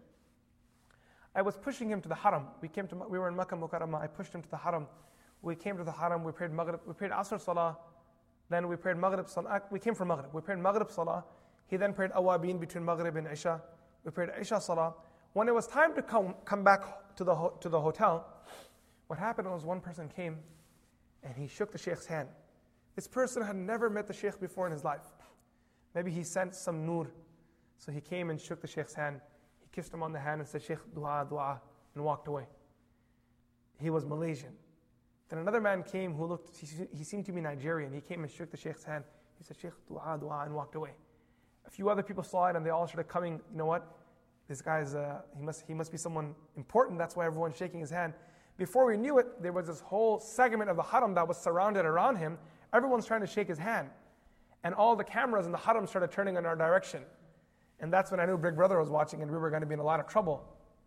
I was pushing him to the Haram. We were in Makkah Mukarramah. I pushed him to the Haram. We came to the Haram. We prayed Maghrib. We prayed Asr Salah. Then we prayed Maghrib Salah. We came from Maghrib. We prayed Maghrib Salah. He then prayed Awabin between Maghrib and Isha. We prayed Isha Salah. When it was time to come back to the hotel, what happened was one person came and he shook the Sheikh's hand. This person had never met the Sheikh before in his life. Maybe he sensed some nur. So he came and shook the Sheikh's hand. He kissed him on the hand and said, Sheikh, dua, dua, and walked away. He was Malaysian. Then another man came who he seemed to be Nigerian. He came and shook the Sheikh's hand. He said, Sheikh, dua, dua, and walked away. A few other people saw it and they all started coming, you know what? This guy's, he must be someone important. That's why everyone's shaking his hand. Before we knew it, there was this whole segment of the Haram that was surrounded around him. Everyone's trying to shake his hand. And all the cameras in the Haram started turning in our direction. And that's when I knew Big Brother was watching and we were going to be in a lot of trouble.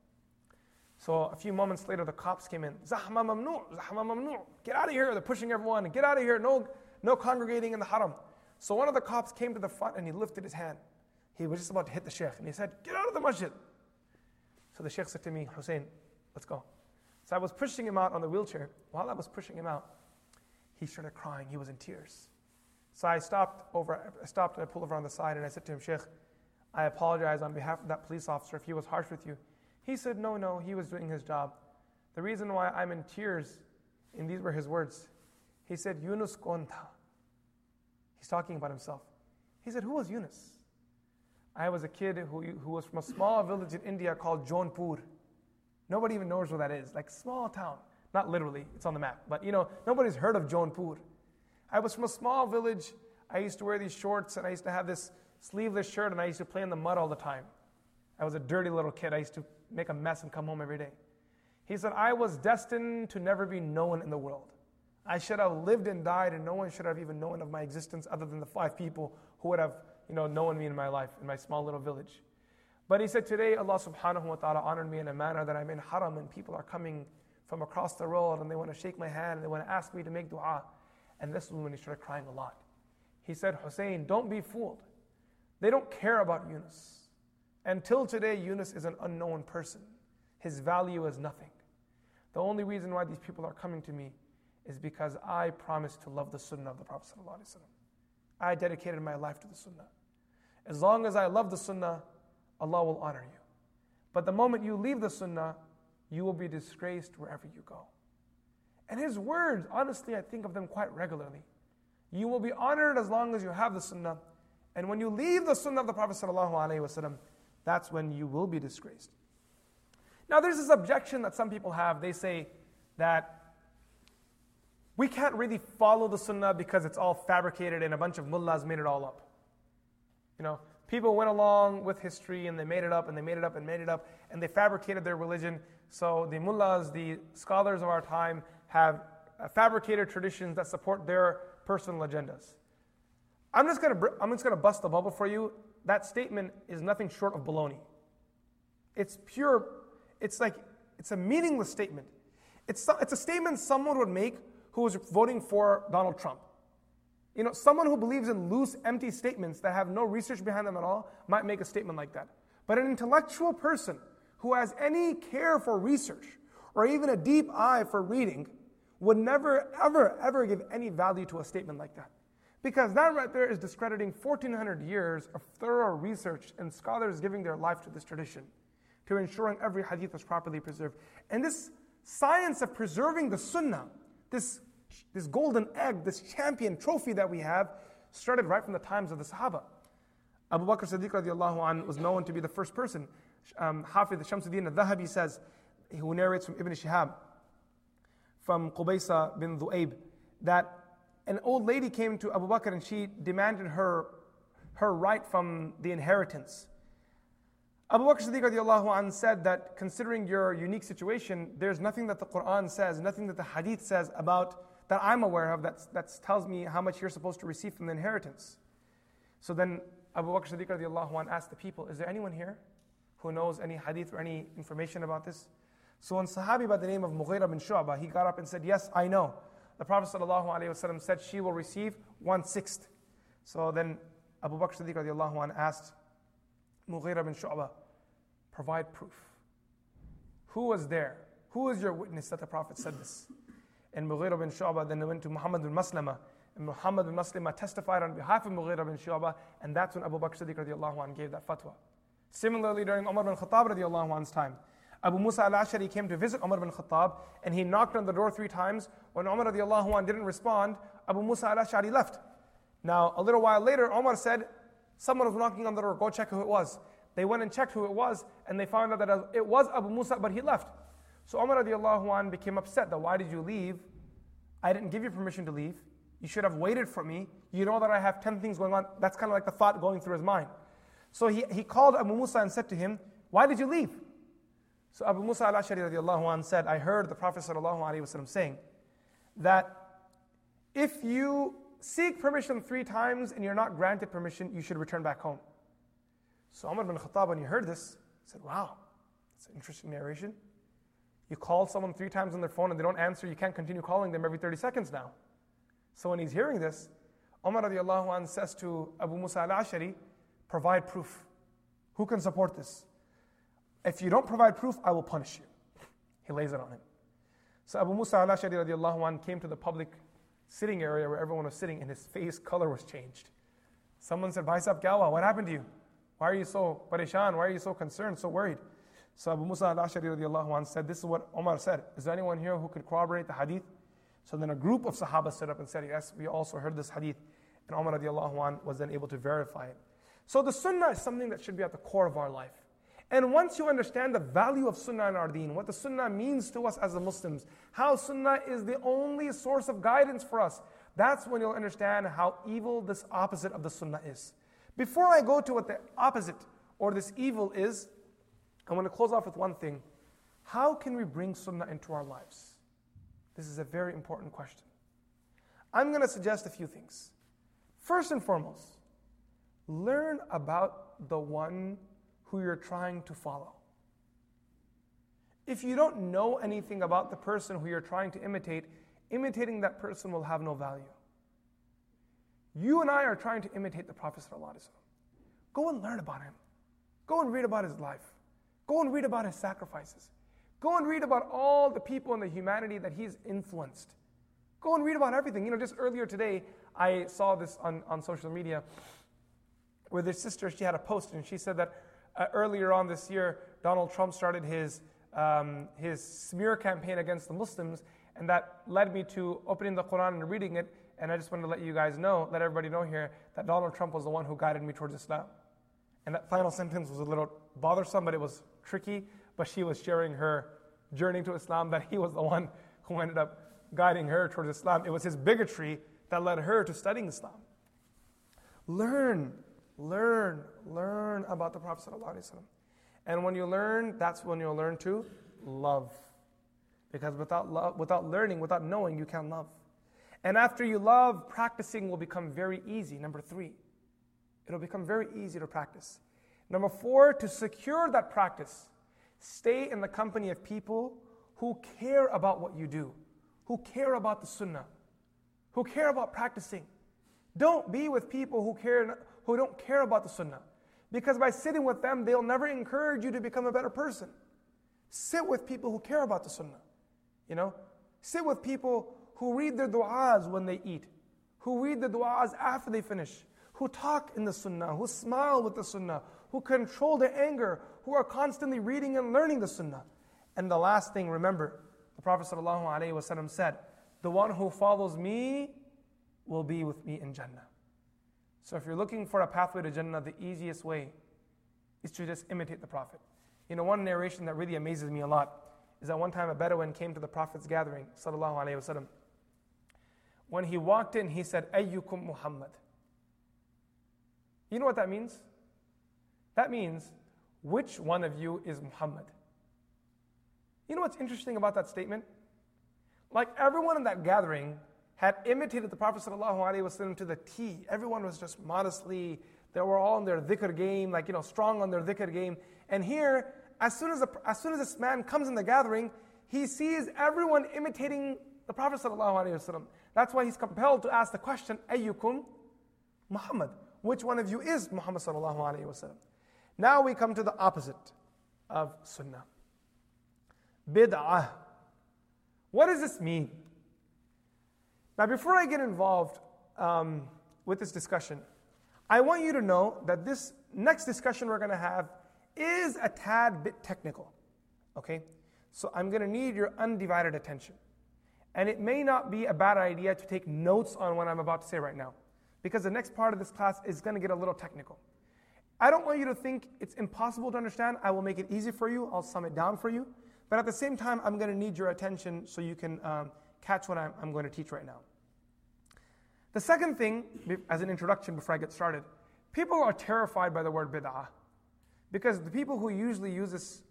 So a few moments later, the cops came in. Zahma mamnu, zahma mamnu. Get out of here. They're pushing everyone. Get out of here. No congregating in the Haram. So one of the cops came to the front and he lifted his hand. He was just about to hit the Sheikh. And he said, get out of the masjid. So the Sheikh said to me, Hussein, let's go. So I was pushing him out on the wheelchair. While I was pushing him out, he started crying. He was in tears. So I stopped and I pulled over on the side and I said to him, Sheikh, I apologize on behalf of that police officer if he was harsh with you. He said, no, he was doing his job. The reason why I'm in tears, and these were his words, he said, Yunus kaun tha. He's talking about himself. He said, who was Yunus? I was a kid who was from a small village in India called Jaunpur. Nobody even knows where that is, like small town. Not literally, it's on the map, but nobody's heard of Jaunpur. I was from a small village. I used to wear these shorts and I used to have this sleeveless shirt and I used to play in the mud all the time. I was a dirty little kid. I used to make a mess and come home every day. He said, I was destined to never be known in the world. I should have lived and died and no one should have even known of my existence other than the 5 people who would have known me in my life, in my small little village. But he said, today Allah subhanahu wa ta'ala honored me in a manner that I'm in Haram and people are coming from across the world and they want to shake my hand and they want to ask me to make dua. And this is when he started crying a lot. He said, Hussein, don't be fooled. They don't care about Yunus. Until today, Yunus is an unknown person. His value is nothing. The only reason why these people are coming to me is because I promised to love the sunnah of the Prophet ﷺ. I dedicated my life to the sunnah. As long as I love the sunnah, Allah will honor you. But the moment you leave the sunnah, you will be disgraced wherever you go. And his words, honestly, I think of them quite regularly. You will be honored as long as you have the sunnah. And when you leave the sunnah of the Prophet ﷺ, that's when you will be disgraced. Now there's this objection that some people have. They say that we can't really follow the sunnah because it's all fabricated and a bunch of mullahs made it all up. People went along with history and they made it up and they made it up and made it up and they fabricated their religion. So the mullahs, the scholars of our time, have fabricated traditions that support their personal agendas. I'm just gonna bust the bubble for you. That statement is nothing short of baloney. It's pure. It's a meaningless statement. It's a statement someone would make who was voting for Donald Trump. Someone who believes in loose, empty statements that have no research behind them at all might make a statement like that. But an intellectual person who has any care for research or even a deep eye for reading would never, ever, ever give any value to a statement like that. Because that right there is discrediting 1,400 years of thorough research and scholars giving their life to this tradition, to ensuring every hadith is properly preserved. And this science of preserving the sunnah, this golden egg, this champion trophy that we have, started right from the times of the Sahaba. Abu Bakr Siddiq radiallahu anhu was known to be the first person. Hafidh Shamsuddin al-Dhahabi says, who narrates from Ibn Shihab, from Qubaysa bin Dhu'ayb, that an old lady came to Abu Bakr and she demanded her right from the inheritance. Abu Bakr Siddiq radiallahu anhu said that considering your unique situation, there's nothing that the Quran says, nothing that the Hadith says about that I'm aware of that tells me how much you're supposed to receive from the inheritance. So then Abu Bakr Siddiq radiallahu anhu asked the people, is there anyone here who knows any Hadith or any information about this? So one Sahabi by the name of Mughira bin Shu'bah, he got up and said, yes, I know. The Prophet ﷺ said she will receive 1/6. So then Abu Bakr Siddiq radiallahu anhu asked Mughira bin Shu'bah, provide proof. Who was there? Who is your witness that the Prophet said this? And Mughira bin Shu'bah then went to Muhammad bin Maslama, and Muhammad bin Maslama testified on behalf of Mughira bin Shu'bah, and that's when Abu Bakr Siddiq radiallahu anhu gave that fatwa. Similarly, during Umar bin Khattab radiallahu anhu's time, Abu Musa al-Ashari came to visit Umar bin Khattab, and he knocked on the door 3 times. When Umar radiallahu anhu didn't respond, Abu Musa al-Ashari left. Now, a little while later, Umar said, someone was knocking on the door, go check who it was. They went and checked who it was, and they found out that it was Abu Musa, but he left. So Umar radiallahu anhu became upset that why did you leave? I didn't give you permission to leave. You should have waited for me. You know that I have 10 things going on. That's kind of like the thought going through his mind. So he called Abu Musa and said to him, why did you leave? So Abu Musa al-Ashari radiallahu anhu said, I heard the Prophet sallallahu alaihi wasallam saying that if you seek permission 3 times and you're not granted permission, you should return back home. So Umar bin Khattab, when he heard this, said, wow, that's an interesting narration. You call someone 3 times on their phone and they don't answer, you can't continue calling them every 30 seconds now. So when he's hearing this, Umar radiallahu anhu says to Abu Musa al-Ashari, provide proof. Who can support this? If you don't provide proof, I will punish you. He lays it on him. So Abu Musa al-Ashari radiallahu anhu came to the public sitting area where everyone was sitting, and his face color was changed. Someone said, Bhai Sahab, kya hua? What happened to you? Why are you so pareshan? Why are you so concerned, so worried? So Abu Musa al-Ashari radiallahu anhu said, this is what Umar said. Is there anyone here who could corroborate the hadith? So then a group of Sahaba stood up and said, yes, we also heard this hadith. And Umar radiallahu anhu was then able to verify it. So the sunnah is something that should be at the core of our life. And once you understand the value of sunnah in our deen, what the sunnah means to us as the Muslims, how sunnah is the only source of guidance for us, that's when you'll understand how evil this opposite of the sunnah is. Before I go to what the opposite or this evil is, I want to close off with one thing. How can we bring sunnah into our lives? This is a very important question. I'm going to suggest a few things. First and foremost, learn about the one who you're trying to follow. If you don't know anything about the person who you're trying to imitate, imitating that person will have no value. You and I are trying to imitate the Prophet ﷺ. Go and learn about him. Go and read about his life. Go and read about his sacrifices. Go and read about all the people in the humanity that he's influenced. Go and read about everything. Just earlier today, I saw this on social media where this sister, she had a post and she said that earlier on this year, Donald Trump started his smear campaign against the Muslims, and that led me to opening the Quran and reading it. And I just wanted to let you guys know, let everybody know here, that Donald Trump was the one who guided me towards Islam. And that final sentence was a little bothersome, but it was tricky. But she was sharing her journey to Islam, that he was the one who ended up guiding her towards Islam. It was his bigotry that led her to studying Islam. Learn about the Prophet ﷺ. And when you learn, that's when you'll learn to love. Because without learning, without knowing, you can't love. And after you love, practicing will become very easy. Number 3, it'll become very easy to practice. Number 4, to secure that practice, stay in the company of people who care about what you do, who care about the sunnah, who care about practicing. Don't be with people who don't care about the sunnah. Because by sitting with them, they'll never encourage you to become a better person. Sit with people who care about the sunnah. Sit with people who read their du'as when they eat, who read the du'as after they finish, who talk in the sunnah, who smile with the sunnah, who control their anger, who are constantly reading and learning the sunnah. And the last thing, remember, the Prophet ﷺ said, the one who follows me will be with me in Jannah. So if you're looking for a pathway to Jannah, the easiest way is to just imitate the Prophet. One narration that really amazes me a lot is that one time a Bedouin came to the Prophet's gathering, ﷺ. When he walked in, he said, Ayyukum Muhammad. You know what that means? That means, which one of you is Muhammad? You know what's interesting about that statement? Like everyone in that gathering had imitated the Prophet ﷺ to the T. Everyone was just modestly, they were all in their dhikr game, strong on their dhikr game. And here, as soon as this man comes in the gathering, he sees everyone imitating the Prophet ﷺ. That's why he's compelled to ask the question, Ayyukum Muhammad? Which one of you is Muhammad ﷺ? Now we come to the opposite of Sunnah. Bid'ah. What does this mean? Now before I get involved with this discussion, I want you to know that this next discussion we're going to have is a tad bit technical. Okay? So I'm going to need your undivided attention. And it may not be a bad idea to take notes on what I'm about to say right now, because the next part of this class is going to get a little technical. I don't want you to think it's impossible to understand. I will make it easy for you. I'll sum it down for you. But at the same time, I'm going to need your attention so you can catch what I'm going to teach right now. The second thing, as an introduction before I get started, people are terrified by the word bid'ah, because the people who usually use this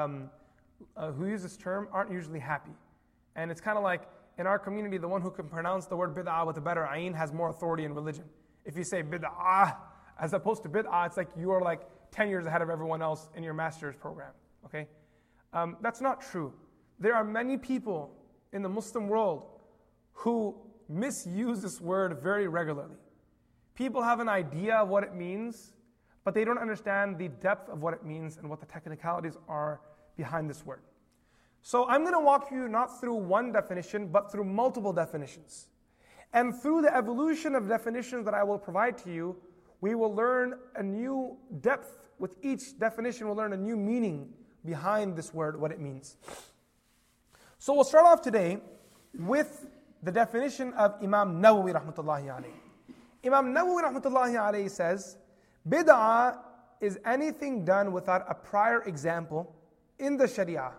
term aren't usually happy. And it's kind of like, in our community, the one who can pronounce the word bid'ah with a better ayn has more authority in religion. If you say bid'ah as opposed to bid'ah, it's like you are like 10 years ahead of everyone else in your master's program. Okay? That's not true. There are many people in the Muslim world who misuse this word very regularly. People have an idea of what it means, but they don't understand the depth of what it means and what the technicalities are behind this word. So I'm going to walk you not through one definition, but through multiple definitions. And through the evolution of definitions that I will provide to you, we will learn a new depth. With each definition, we'll learn a new meaning behind this word, what it means. So we'll start off today with the definition of Imam Nawawi rahmatullahi alayhi. Imam Nawawi rahmatullahi alayhi says, Bid'ah is anything done without a prior example in the Sharia.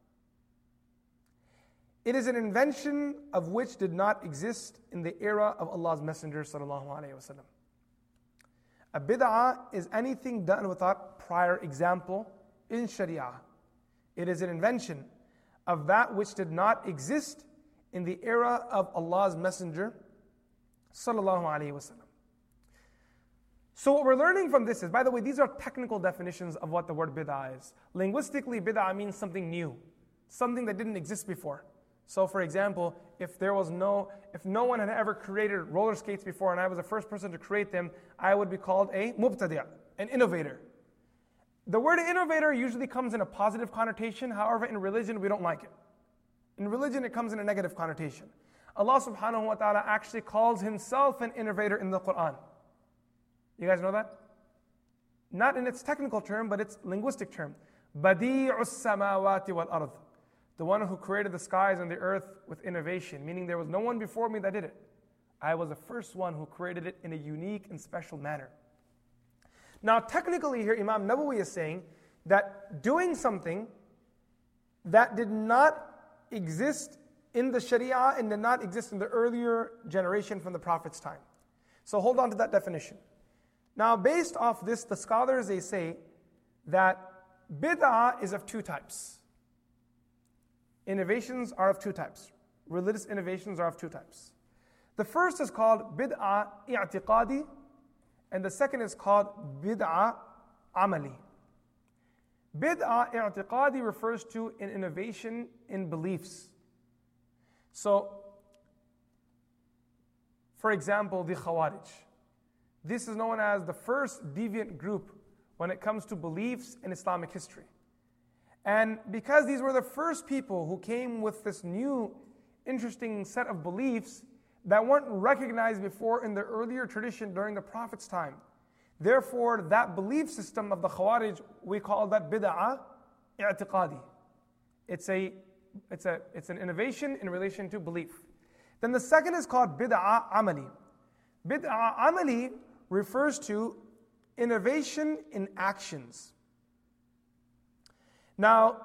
It is an invention of which did not exist in the era of Allah's Messenger sallallahu alaihi wasallam. A bid'ah is anything done without prior example in Sharia. It is an invention of that which did not exist in the era of Allah's Messenger sallallahu alaihi wasallam. So what we're learning from this is, by the way, these are technical definitions of what the word bid'ah is. Linguistically, bid'ah means something new, something that didn't exist before. So for example, if no one had ever created roller skates before and I was the first person to create them, I would be called a mubtadi', an innovator. The word innovator usually comes in a positive connotation. However, in religion, we don't like it. In religion, it comes in a negative connotation. Allah subhanahu wa ta'ala actually calls himself an innovator in the Quran. You guys know that? Not in its technical term, but its linguistic term. Badi'us samawati wal ard. The one who created the skies and the earth with innovation, meaning there was no one before me that did it. I was the first one who created it in a unique and special manner. Now, technically here, Imam Nawawi is saying that doing something that did not exist in the Sharia and did not exist in the earlier generation from the Prophet's time. So hold on to that definition. Now, based off this, the scholars, they say that bid'ah is of two types. Innovations are of two types. Religious innovations are of two types. The first is called bid'ah i'tiqadi, and the second is called bid'ah amali. Bid'ah i'tiqadi refers to an innovation in beliefs. So, for example, the Khawarij. This is known as the first deviant group when it comes to beliefs in Islamic history. And because these were the first people who came with this new, interesting set of beliefs that weren't recognized before in the earlier tradition during the Prophet's time, therefore that belief system of the Khawarij, we call that bid'ah i'tiqadi. It's a it's an innovation in relation to belief. Then the second is called bid'ah amali. Bid'ah amali refers to innovation in actions. Now,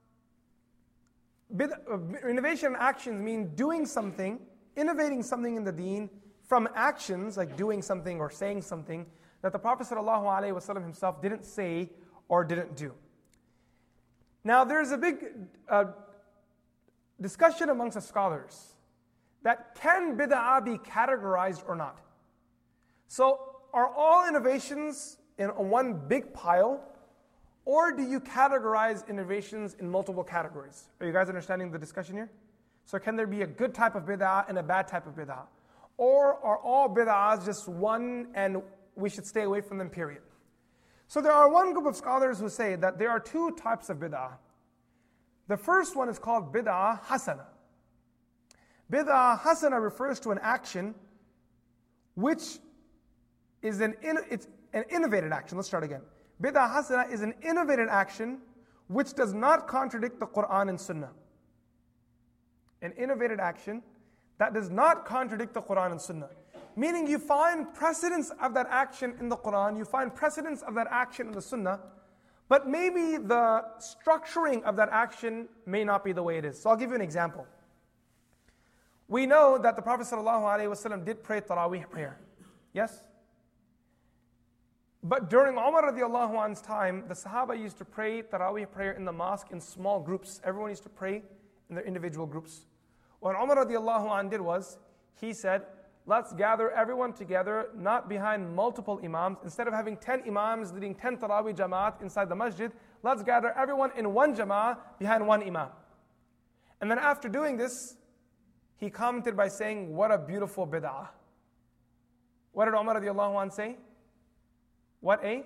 innovation in actions mean doing something, innovating something in the deen from actions, like doing something or saying something that the Prophet ﷺ himself didn't say or didn't do. Now, there's a big discussion amongst the scholars that can bid'ah be categorized or not. So, are all innovations in one big pile, or do you categorize innovations in multiple categories? Are you guys understanding the discussion here? So can there be a good type of bid'ah and a bad type of bid'ah? Or are all bid'ahs just one and we should stay away from them, period? So there are one group of scholars who say that there are two types of bid'ah. The first one is called bid'ah hasana. Bid'ah hasana refers to an action which is it's an innovated action. Let's start again. Bid'ah hasana is an innovated action which does not contradict the Quran and Sunnah. An innovated action that does not contradict the Quran and Sunnah. Meaning you find precedence of that action in the Quran, you find precedence of that action in the Sunnah, but maybe the structuring of that action may not be the way it is. So I'll give you an example. We know that the Prophet ﷺ did pray Taraweeh prayer. Yes? But during Umar radiallahu anhu's time, the Sahaba used to pray Taraweeh prayer in the mosque in small groups. Everyone used to pray in their individual groups. What Umar radiallahu anh did was, he said, let's gather everyone together, not behind multiple imams. Instead of having 10 imams leading 10 Taraweeh Jamaat inside the masjid, let's gather everyone in one Jama'ah behind one imam. And then after doing this, he commented by saying, what a beautiful bid'ah. What did Umar radiallahu anh say? What a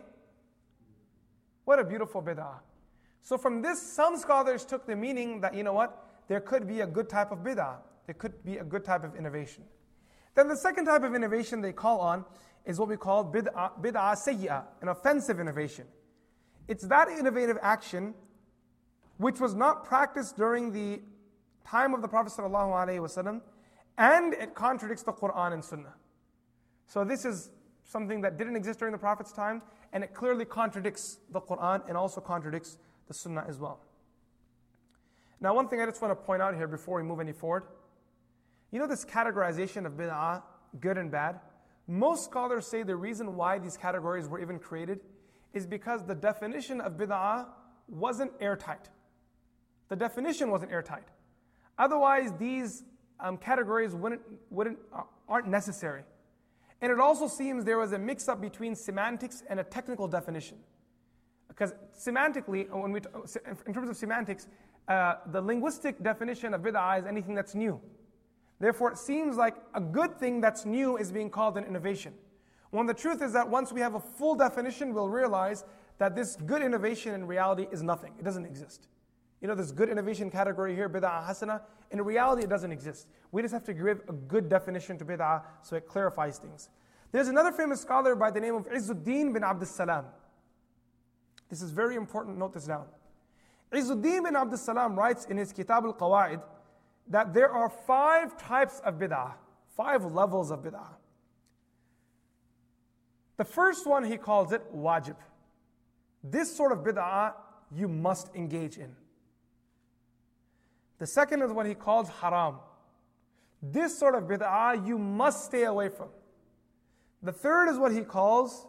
beautiful bid'ah. So from this, some scholars took the meaning that, you know what, there could be a good type of bid'ah. There could be a good type of innovation. Then the second type of innovation they call on is what we call bid'ah sayyi'ah, an offensive innovation. It's that innovative action which was not practiced during the time of the Prophet ﷺ, and it contradicts the Quran and Sunnah. So this is something that didn't exist during the Prophet's time, and it clearly contradicts the Quran and also contradicts the Sunnah as well. Now, one thing I just want to point out here before we move any forward, you know this categorization of bid'ah, good and bad? Most scholars say the reason why these categories were even created is because the definition of bid'ah wasn't airtight. The definition wasn't airtight. Otherwise, these categories aren't necessary. And it also seems there was a mix-up between semantics and a technical definition. Because semantically, in terms of semantics, the linguistic definition of bid'ah is anything that's new. Therefore, it seems like a good thing that's new is being called an innovation. When the truth is that once we have a full definition, we'll realize that this good innovation in reality is nothing. It doesn't exist. You know, this good innovation category here, bid'ah hasana, in reality it doesn't exist. We just have to give a good definition to bid'ah so it clarifies things. There's another famous scholar by the name of Izzuddin bin Abdus Salam. This is very important, note this down. Izzuddin bin Abdus Salam writes in his Kitab al-Qawa'id that there are 5 types of bid'ah, 5 levels of bid'ah. The first one he calls it wajib. This sort of bid'ah you must engage in. The second is what he calls haram. This sort of bid'ah you must stay away from. The third is what he calls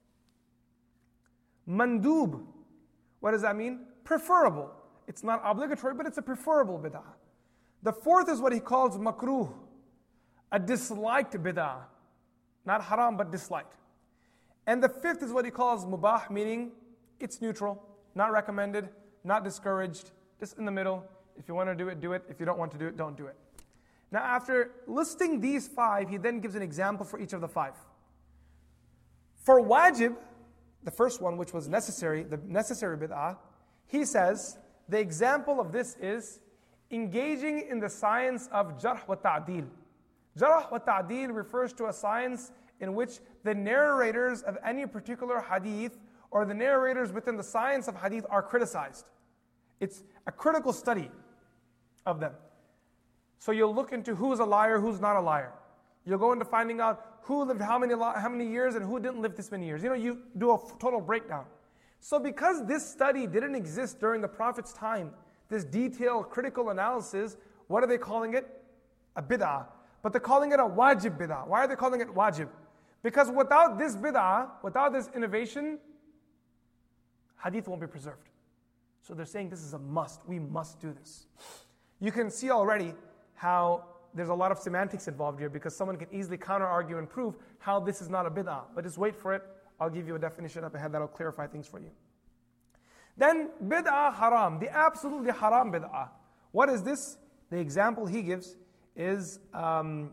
mandub. What does that mean? Preferable. It's not obligatory, but it's a preferable bid'ah. The fourth is what he calls makruh, a disliked bid'ah. Not haram, but disliked. And the fifth is what he calls mubah, meaning it's neutral, not recommended, not discouraged, just in the middle. If you want to do it, do it. If you don't want to do it, don't do it. Now, after listing these 5, he then gives an example for each of the 5. For wajib, the first one, which was necessary, the necessary bid'ah, he says, the example of this is engaging in the science of jarh wa ta'dil. Jarh wa ta'dil refers to a science in which the narrators of any particular hadith or the narrators within the science of hadith are criticized. It's a critical study. of them. So you'll look into who's a liar, who's not a liar. You'll go into finding out who lived how many years and who didn't live this many years. You do a total breakdown. So because this study didn't exist during the Prophet's time, this detailed critical analysis, what are they calling it? A bid'ah. But they're calling it a wajib bid'ah. Why are they calling it wajib? Because without this bid'ah, without this innovation, hadith won't be preserved. So they're saying this is a must. We must do this. You can see already how there's a lot of semantics involved here, because someone can easily counter-argue and prove how this is not a bid'ah. But just wait for it. I'll give you a definition up ahead that'll clarify things for you. Then bid'ah haram, the absolutely haram bid'ah. What is this? The example he gives is bid'ah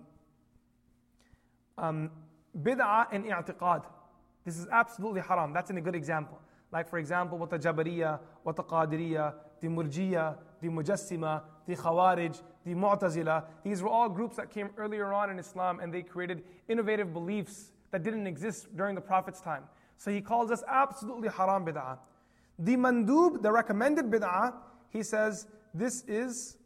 in i'tiqad. This is absolutely haram. That's a good example. Like for example, what the Jabariyah, what the Qadiriyah, the Murjiyah, the Mujassima, the Khawarij, the Mu'tazila. These were all groups that came earlier on in Islam, and they created innovative beliefs that didn't exist during the Prophet's time. So he calls us absolutely haram bid'ah. The mandub, the recommended bid'ah, he says this is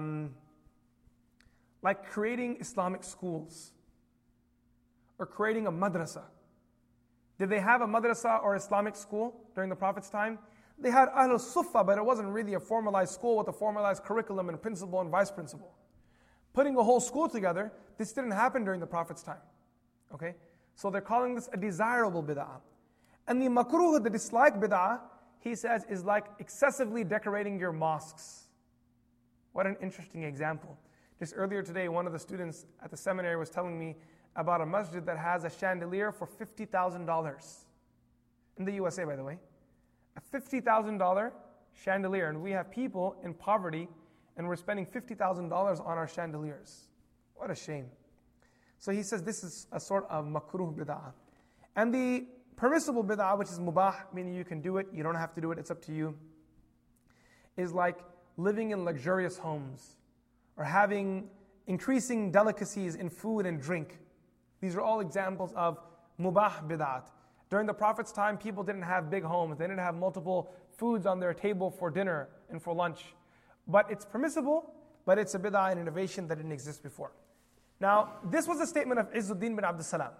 like creating Islamic schools or creating a madrasa. Did they have a madrasa or Islamic school during the Prophet's time? They had Ahlul Suffah, but it wasn't really a formalized school with a formalized curriculum and principal and vice principal. Putting a whole school together, this didn't happen during the Prophet's time. Okay? So they're calling this a desirable bid'ah. And the makruh, the disliked bid'ah, he says is like excessively decorating your mosques. What an interesting example. Just earlier today, one of the students at the seminary was telling me about a masjid that has a chandelier for $50,000. In the USA, by the way. A $50,000 chandelier. And we have people in poverty, and we're spending $50,000 on our chandeliers. What a shame. So he says this is a sort of makruh bid'ah. And the permissible bid'ah, which is mubah, meaning you can do it, you don't have to do it, it's up to you, is like living in luxurious homes or having increasing delicacies in food and drink. These are all examples of mubah bid'at. During the Prophet's time, people didn't have big homes. They didn't have multiple foods on their table for dinner and for lunch. But it's permissible, but it's a bid'ah and innovation that didn't exist before. Now, this was a statement of Izzuddin bin Abdul Salam.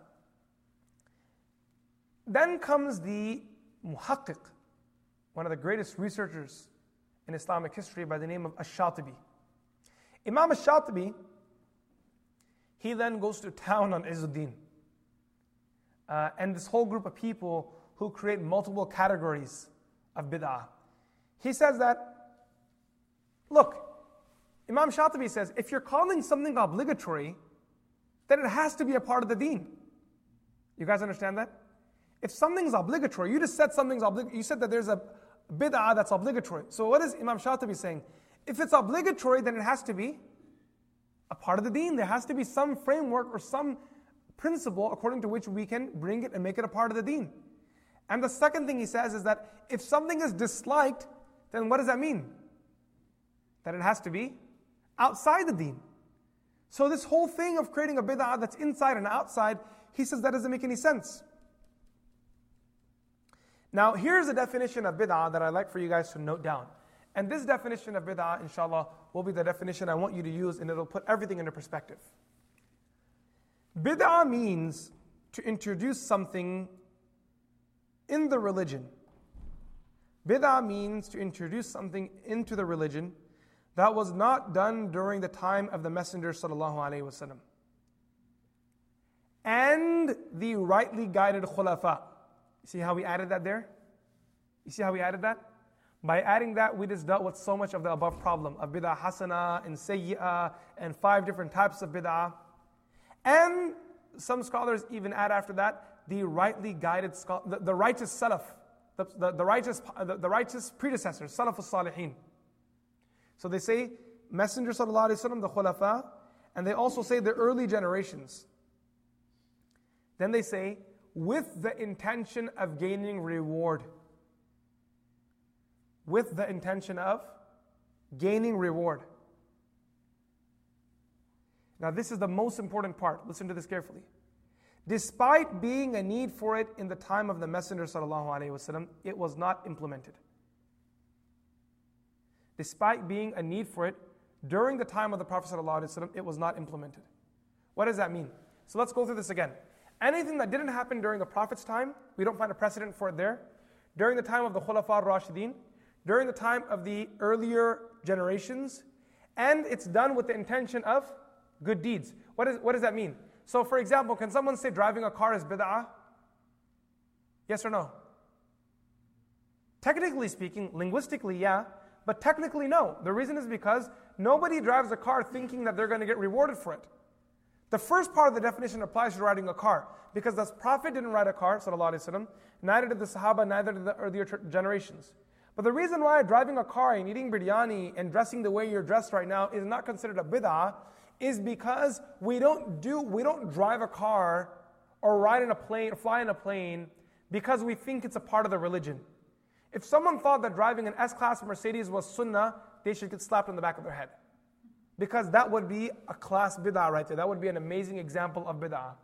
Then comes the muhaqqiq, one of the greatest researchers in Islamic history by the name of Ash-Shatibi. Imam Ash-Shatibi, he then goes to town on Izzuddin. And this whole group of people who create multiple categories of bid'ah. He says that, look, Imam Shatibi says, if you're calling something obligatory, then it has to be a part of the deen. You guys understand that? If something's obligatory, you just said something's obligatory, you said that there's a bid'ah that's obligatory. So what is Imam Shatibi saying? If it's obligatory, then it has to be a part of the deen. There has to be some framework or some principle according to which we can bring it and make it a part of the deen. And the second thing he says is that if something is disliked, then what does that mean? That it has to be outside the deen. So this whole thing of creating a bid'ah that's inside and outside, he says that doesn't make any sense. Now here's a definition of bid'ah that I'd like for you guys to note down. And this definition of bid'ah, inshallah, will be the definition I want you to use, and it'll put everything into perspective. Bid'ah means to introduce something in the religion. Bid'ah means to introduce something into the religion that was not done during the time of the Messenger sallallahu alaihi wasallam and the rightly guided khulafa. You see how we added that there? You see how we added that? By adding that, we just dealt with so much of the above problem of bid'ah hasana and sayyi'ah and 5 different types of bid'ah. And some scholars even add after that the rightly guided, the righteous salaf, the righteous predecessors, salaf al-salihin. So they say Messenger sallallahu alaihi wasallam, the khulafa, and they also say the early generations. Then they say with the intention of gaining reward. With the intention of gaining reward. Now this is the most important part. Listen to this carefully. Despite being a need for it in the time of the Messenger sallallahu alaihi wasallam, it was not implemented. Despite being a need for it during the time of the Prophet ﷺ, it was not implemented. What does that mean? So let's go through this again. Anything that didn't happen during the Prophet's time, we don't find a precedent for it there. During the time of the Khulafa al-Rashidin, during the time of the earlier generations, and it's done with the intention of good deeds. What does that mean? So for example, can someone say driving a car is bid'ah? Yes or no? Technically speaking, linguistically, yeah, but technically no. The reason is because nobody drives a car thinking that they're going to get rewarded for it. The first part of the definition applies to riding a car, because the Prophet didn't ride a car, sallallahu alaihi wasallam, neither did the Sahaba, neither did the earlier generations. But the reason why driving a car and eating biryani and dressing the way you're dressed right now is not considered a bid'ah is because we don't drive a car or ride in a plane or fly in a plane because we think it's a part of the religion. If someone thought that driving an S-Class Mercedes was sunnah, they should get slapped on the back of their head. Because that would be a class bid'ah right there. That would be an amazing example of bid'ah.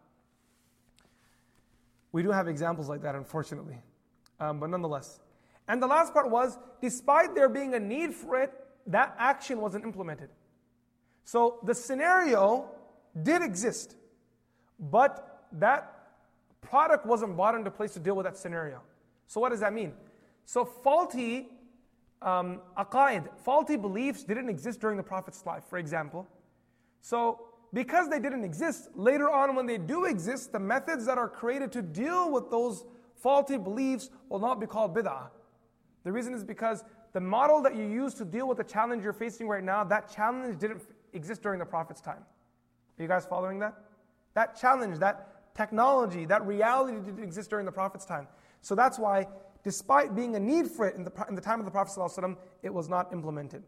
We do have examples like that, unfortunately. But nonetheless. And the last part was, despite there being a need for it, that action wasn't implemented. So the scenario did exist, but that product wasn't brought into place to deal with that scenario. So what does that mean? So faulty aqaid, faulty beliefs didn't exist during the Prophet's life, for example. So because they didn't exist, later on when they do exist, the methods that are created to deal with those faulty beliefs will not be called bid'ah. The reason is because the model that you use to deal with the challenge you're facing right now, that challenge didn't exist during the Prophet's time. Are you guys following that? That challenge, that technology, that reality didn't exist during the Prophet's time. So that's why, despite being a need for it in the time of the Prophet ﷺ, it was not implemented.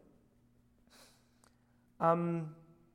From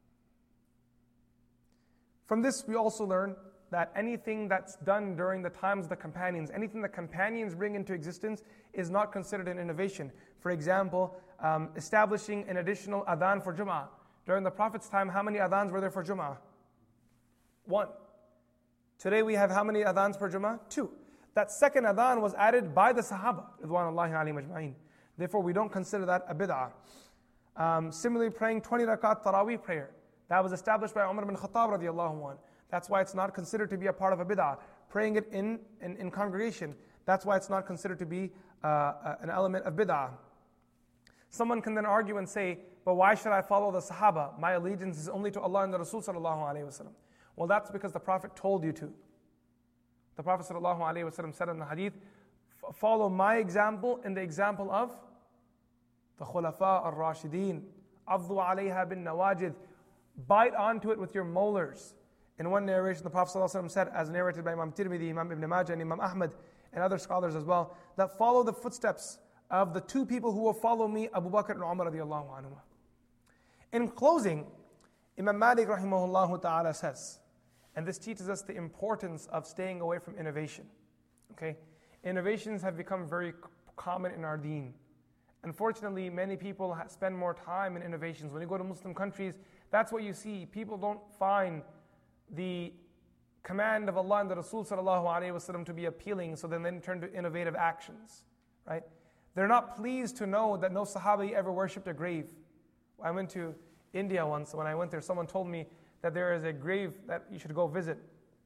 this, we also learn that anything that's done during the times of the companions, anything the companions bring into existence is not considered an innovation. For example, establishing an additional adhan for Jum'ah. During the Prophet's time, how many adhans were there for Jum'ah? 1. Today we have how many adhans for Jum'ah? 2. That second adhan was added by the Sahaba, ridwanullahi alayhim ajma'in. Therefore, we don't consider that a bid'ah. Similarly, praying 20 rakat Taraweeh prayer. That was established by Umar ibn Khattab radiallahu anhu. That's why it's not considered to be a part of a bid'ah. Praying it in congregation, that's why it's not considered to be an element of bid'ah. Someone can then argue and say, but why should I follow the Sahaba? My allegiance is only to Allah and the Rasul sallallahu alayhi wa sallam. Well, that's because the Prophet told you to. The Prophet sallallahu alayhi wa sallam said in the hadith, follow my example and the example of the Khulafa al-Rashidin. Addu alayha bin nawajid. Bite onto it with your molars. In one narration, the Prophet ﷺ said, as narrated by Imam Tirmidhi, Imam Ibn Majah, and Imam Ahmad, and other scholars as well, that follow the footsteps of the two people who will follow me, Abu Bakr and Umar radiallahu anhu. In closing, Imam Malik rahimahullah ta'ala says, and this teaches us the importance of staying away from innovation. Okay, innovations have become very common in our deen. Unfortunately, many people spend more time in innovations. When you go to Muslim countries, that's what you see. People don't find the command of Allah and the Rasul sallallahu alayhi wa sallam to be appealing, so then they turn to innovative actions, right? They're not pleased to know that no Sahabi ever worshipped a grave. I went to India once. When I went there, someone told me that there is a grave that you should go visit.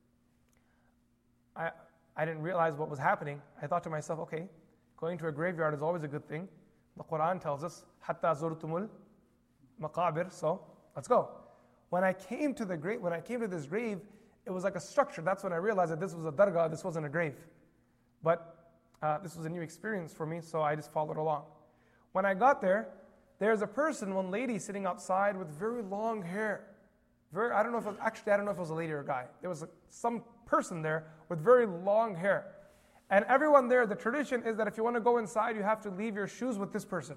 I didn't realize what was happening. I thought to myself, okay, going to a graveyard is always a good thing. The Quran tells us, حَتَّى زُرْتُمُ الْمَقَابِرِ, so let's go. When I came to this grave, it was like a structure. That's when I realized that this was a dargah, this wasn't a grave. But this was a new experience for me, so I just followed along. When I got there, there's a person, one lady sitting outside with very long hair. I don't know if it was a lady or a guy. There was some person there with very long hair. And everyone there, the tradition is that if you want to go inside, you have to leave your shoes with this person.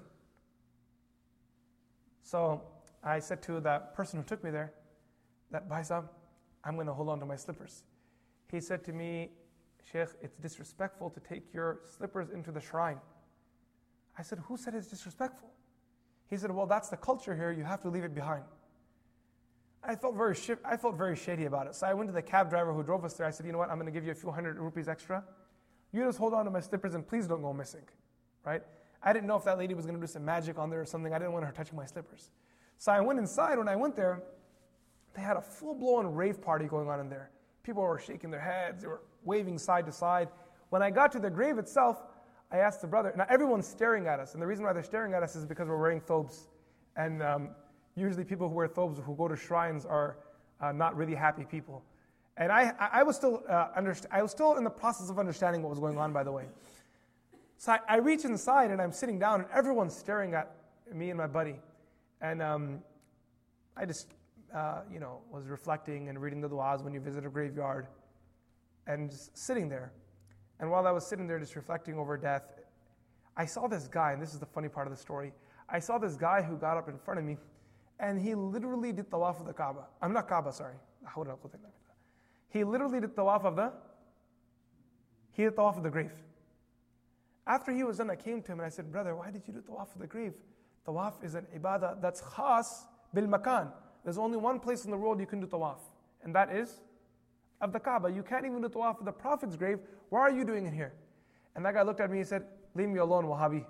So I said to that person who took me there, that Bhai Sahab, I'm going to hold on to my slippers. He said to me, Sheikh, it's disrespectful to take your slippers into the shrine. I said, who said it's disrespectful? He said, well, that's the culture here, you have to leave it behind. I felt very shady about it. So I went to the cab driver who drove us there. I said, you know what, I'm going to give you a few hundred rupees extra. You just hold on to my slippers and please don't go missing, right? I didn't know if that lady was going to do some magic on there or something. I didn't want her touching my slippers. So I went inside. When I went there, they had a full-blown rave party going on in there. People were shaking their heads. They were waving side to side. When I got to the grave itself, I asked the brother, now everyone's staring at us. And the reason why they're staring at us is because we're wearing thobes. And usually people who wear thobes, who go to shrines, are not really happy people. And I was still in the process of understanding what was going on, by the way. So I reach inside and I'm sitting down and everyone's staring at me and my buddy. And I just, was reflecting and reading the du'as when you visit a graveyard and just sitting there. And while I was sitting there just reflecting over death, I saw this guy, and this is the funny part of the story. I saw this guy who got up in front of me and he literally did tawaf of the Kaaba. I'm not Kaaba, sorry. He literally did tawaf of the grave. After he was done, I came to him and I said, brother, why did you do tawaf of the grave? Tawaf is an ibadah that's khas bil makan. There's only one place in the world you can do tawaf, and that is of the Kaaba. You can't even do tawaf of the Prophet's grave. Why are you doing it here? And that guy looked at me and said, leave me alone, Wahhabi.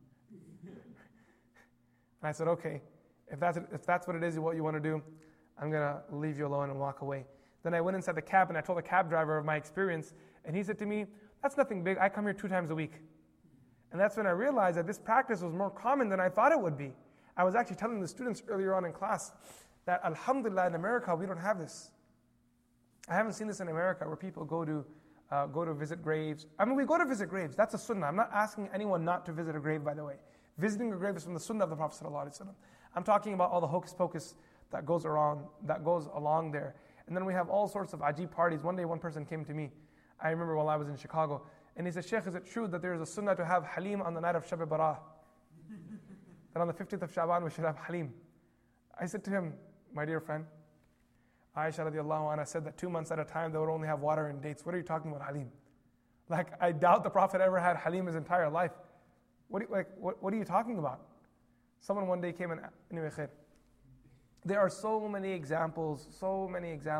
And I said, okay, if that's what it is, what you want to do, I'm going to leave you alone and walk away. Then I went inside the cab and I told the cab driver of my experience, and he said to me, that's nothing big. I come here 2 times a week. And that's when I realized that this practice was more common than I thought it would be. I was actually telling the students earlier on in class that alhamdulillah in America we don't have this. I haven't seen this in America where people go to visit graves. I mean, we go to visit graves. That's a sunnah. I'm not asking anyone not to visit a grave, by the way. Visiting a grave is from the sunnah of the Prophet ﷺ. I'm talking about all the hocus pocus that goes along there. And then we have all sorts of ajib parties. One day one person came to me, I remember while I was in Chicago, and he said, Sheikh, is it true that there is a sunnah to have halim on the night of Shab Barah? That on the 50th of Shaban we should have halim. I said to him, my dear friend, Aisha radiallahu anha said that 2 months at a time they would only have water and dates. What are you talking about halim? Like, I doubt the Prophet ever had halim his entire life. What are you talking about? Someone one day came and, anyway, khair. There are so many examples of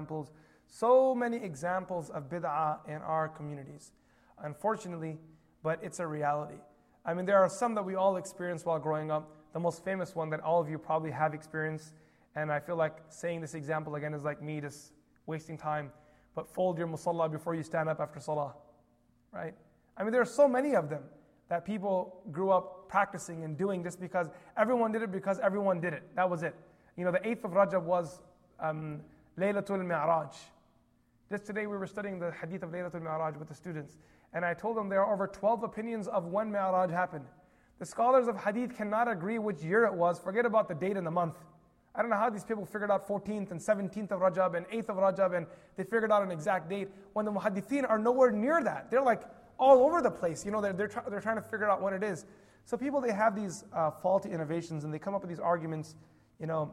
bid'ah in our communities. Unfortunately, but it's a reality. I mean, there are some that we all experienced while growing up. The most famous one that all of you probably have experienced, and I feel like saying this example again is like me just wasting time, but fold your musalla before you stand up after salah, right? I mean, there are so many of them that people grew up practicing and doing just because everyone did it because everyone did it. That was it. You know, the 8th of Rajab was Laylatul Mi'raj. Just today we were studying the hadith of Laylatul Mi'raj with the students, and I told them there are over 12 opinions of when Mi'raj happened. The scholars of hadith cannot agree which year it was. Forget about the date and the month. I don't know how these people figured out 14th and 17th of Rajab and 8th of Rajab, and they figured out an exact date when the muhaddithin are nowhere near that. They're like all over the place. You know, they're trying to figure out when it is. So people, they have these faulty innovations and they come up with these arguments. You know,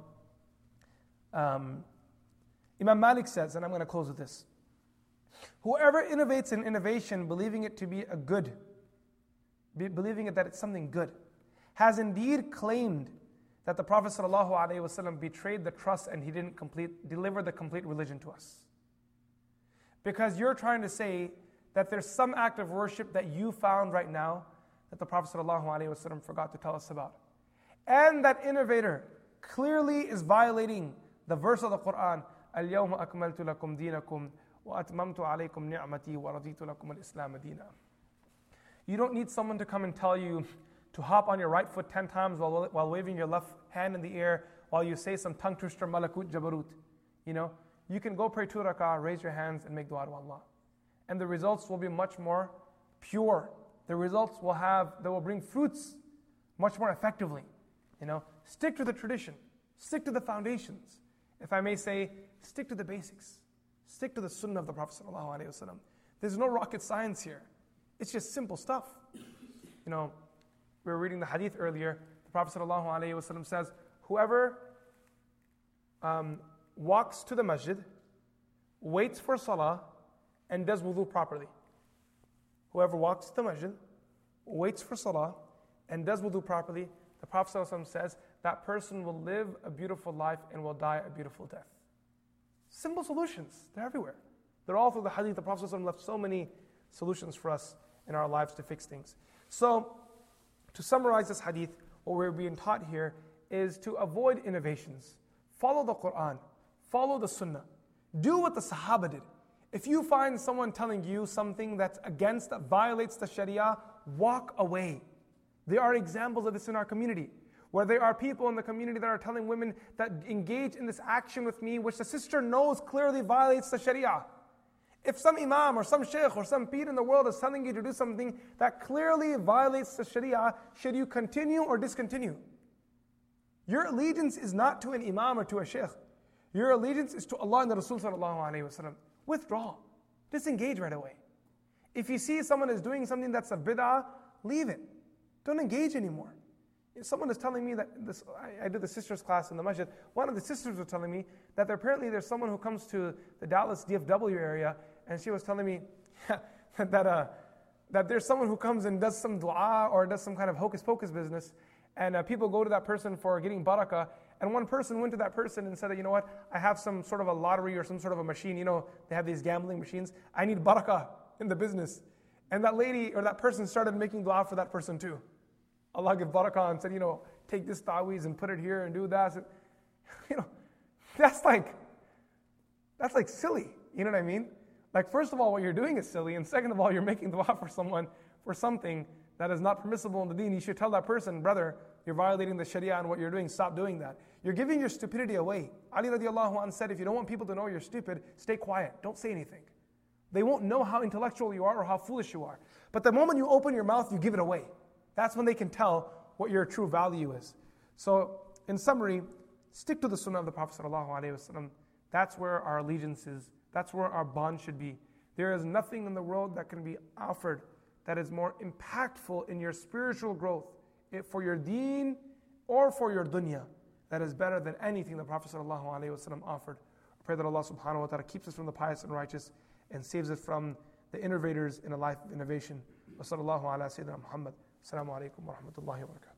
Imam Malik says, and I'm going to close with this: whoever innovates an innovation, believing it to be a good, believing it that it's something good, has indeed claimed that the Prophet ﷺ betrayed the trust and he didn't deliver the complete religion to us. Because you're trying to say that there's some act of worship that you found right now that the Prophet ﷺ forgot to tell us about. And that innovator clearly is violating the verse of the Quran, الْيَوْمَ أَكْمَلْتُ لَكُمْ دِينَكُمْ وَأَتْمَمْتُ عَلَيْكُمْ نِعْمَتِي وَرَضِيتُ لَكُمُ الْإِسْلَامَ دِينًا. You don't need someone to come and tell you to hop on your right foot 10 times while waving your left hand in the air while you say some tongue twister, malakut jabarut. You know, you can go pray 2 rak'ah, raise your hands and make dua to Allah. And the results will be much more pure. The results they will bring fruits much more effectively. You know, stick to the tradition. Stick to the foundations. If I may say, stick to the basics. Stick to the sunnah of the Prophet ﷺ. There's no rocket science here. It's just simple stuff. You know, we were reading the hadith earlier. The Prophet ﷺ says, whoever walks to the masjid, waits for salah, and does wudu properly. Whoever walks to the masjid, waits for salah, and does wudu properly, the Prophet ﷺ says, that person will live a beautiful life and will die a beautiful death. Simple solutions. They're everywhere. They're all through the hadith. The Prophet ﷺ left so many solutions for us in our lives to fix things. So, to summarize this hadith, what we're being taught here is to avoid innovations. Follow the Quran. Follow the Sunnah. Do what the Sahaba did. If you find someone telling you something that violates the Sharia, walk away. There are examples of this in our community, where there are people in the community that are telling women that engage in this action with me, which the sister knows clearly violates the Sharia. If some imam or some sheikh or some peer in the world is telling you to do something that clearly violates the Sharia, should you continue or discontinue? Your allegiance is not to an imam or to a sheikh. Your allegiance is to Allah and the Rasul sallallahu alaihi wasallam. Withdraw. Disengage right away. If you see someone is doing something that's a bid'ah, leave it. Don't engage anymore. If someone is telling me that I did the sisters class in the masjid. One of the sisters was telling me that apparently there's someone who comes to the Dallas DFW area, and she was telling me that there's someone who comes and does some dua or does some kind of hocus pocus business, and people go to that person for getting barakah. And one person went to that person and said, you know what, I have some sort of a lottery or some sort of a machine. You know, they have these gambling machines. I need barakah in the business. And that lady or that person started making dua for that person too. Allah give barakah, and said, you know, take this ta'weez and put it here and do that. You know, that's like silly. You know what I mean? Like, first of all, what you're doing is silly. And second of all, you're making dua for someone for something that is not permissible in the deen. You should tell that person, brother, you're violating the Sharia and what you're doing, stop doing that. You're giving your stupidity away. Ali radiallahu anhu said, if you don't want people to know you're stupid, stay quiet. Don't say anything. They won't know how intellectual you are or how foolish you are. But the moment you open your mouth, you give it away. That's when they can tell what your true value is. So, in summary, stick to the Sunnah of the Prophet ﷺ. That's where our allegiance is. That's where our bond should be. There is nothing in the world that can be offered that is more impactful in your spiritual growth, for your deen or for your dunya, that is better than anything the Prophet ﷺ offered. I pray that Allah subhanahu wa ta'ala keeps us from the pious and righteous and saves us from the innovators in a life of innovation. Wa sallallahu ala Sayyidina Muhammad. Assalamu alaikum wa rahmatullahi wa barakatuh.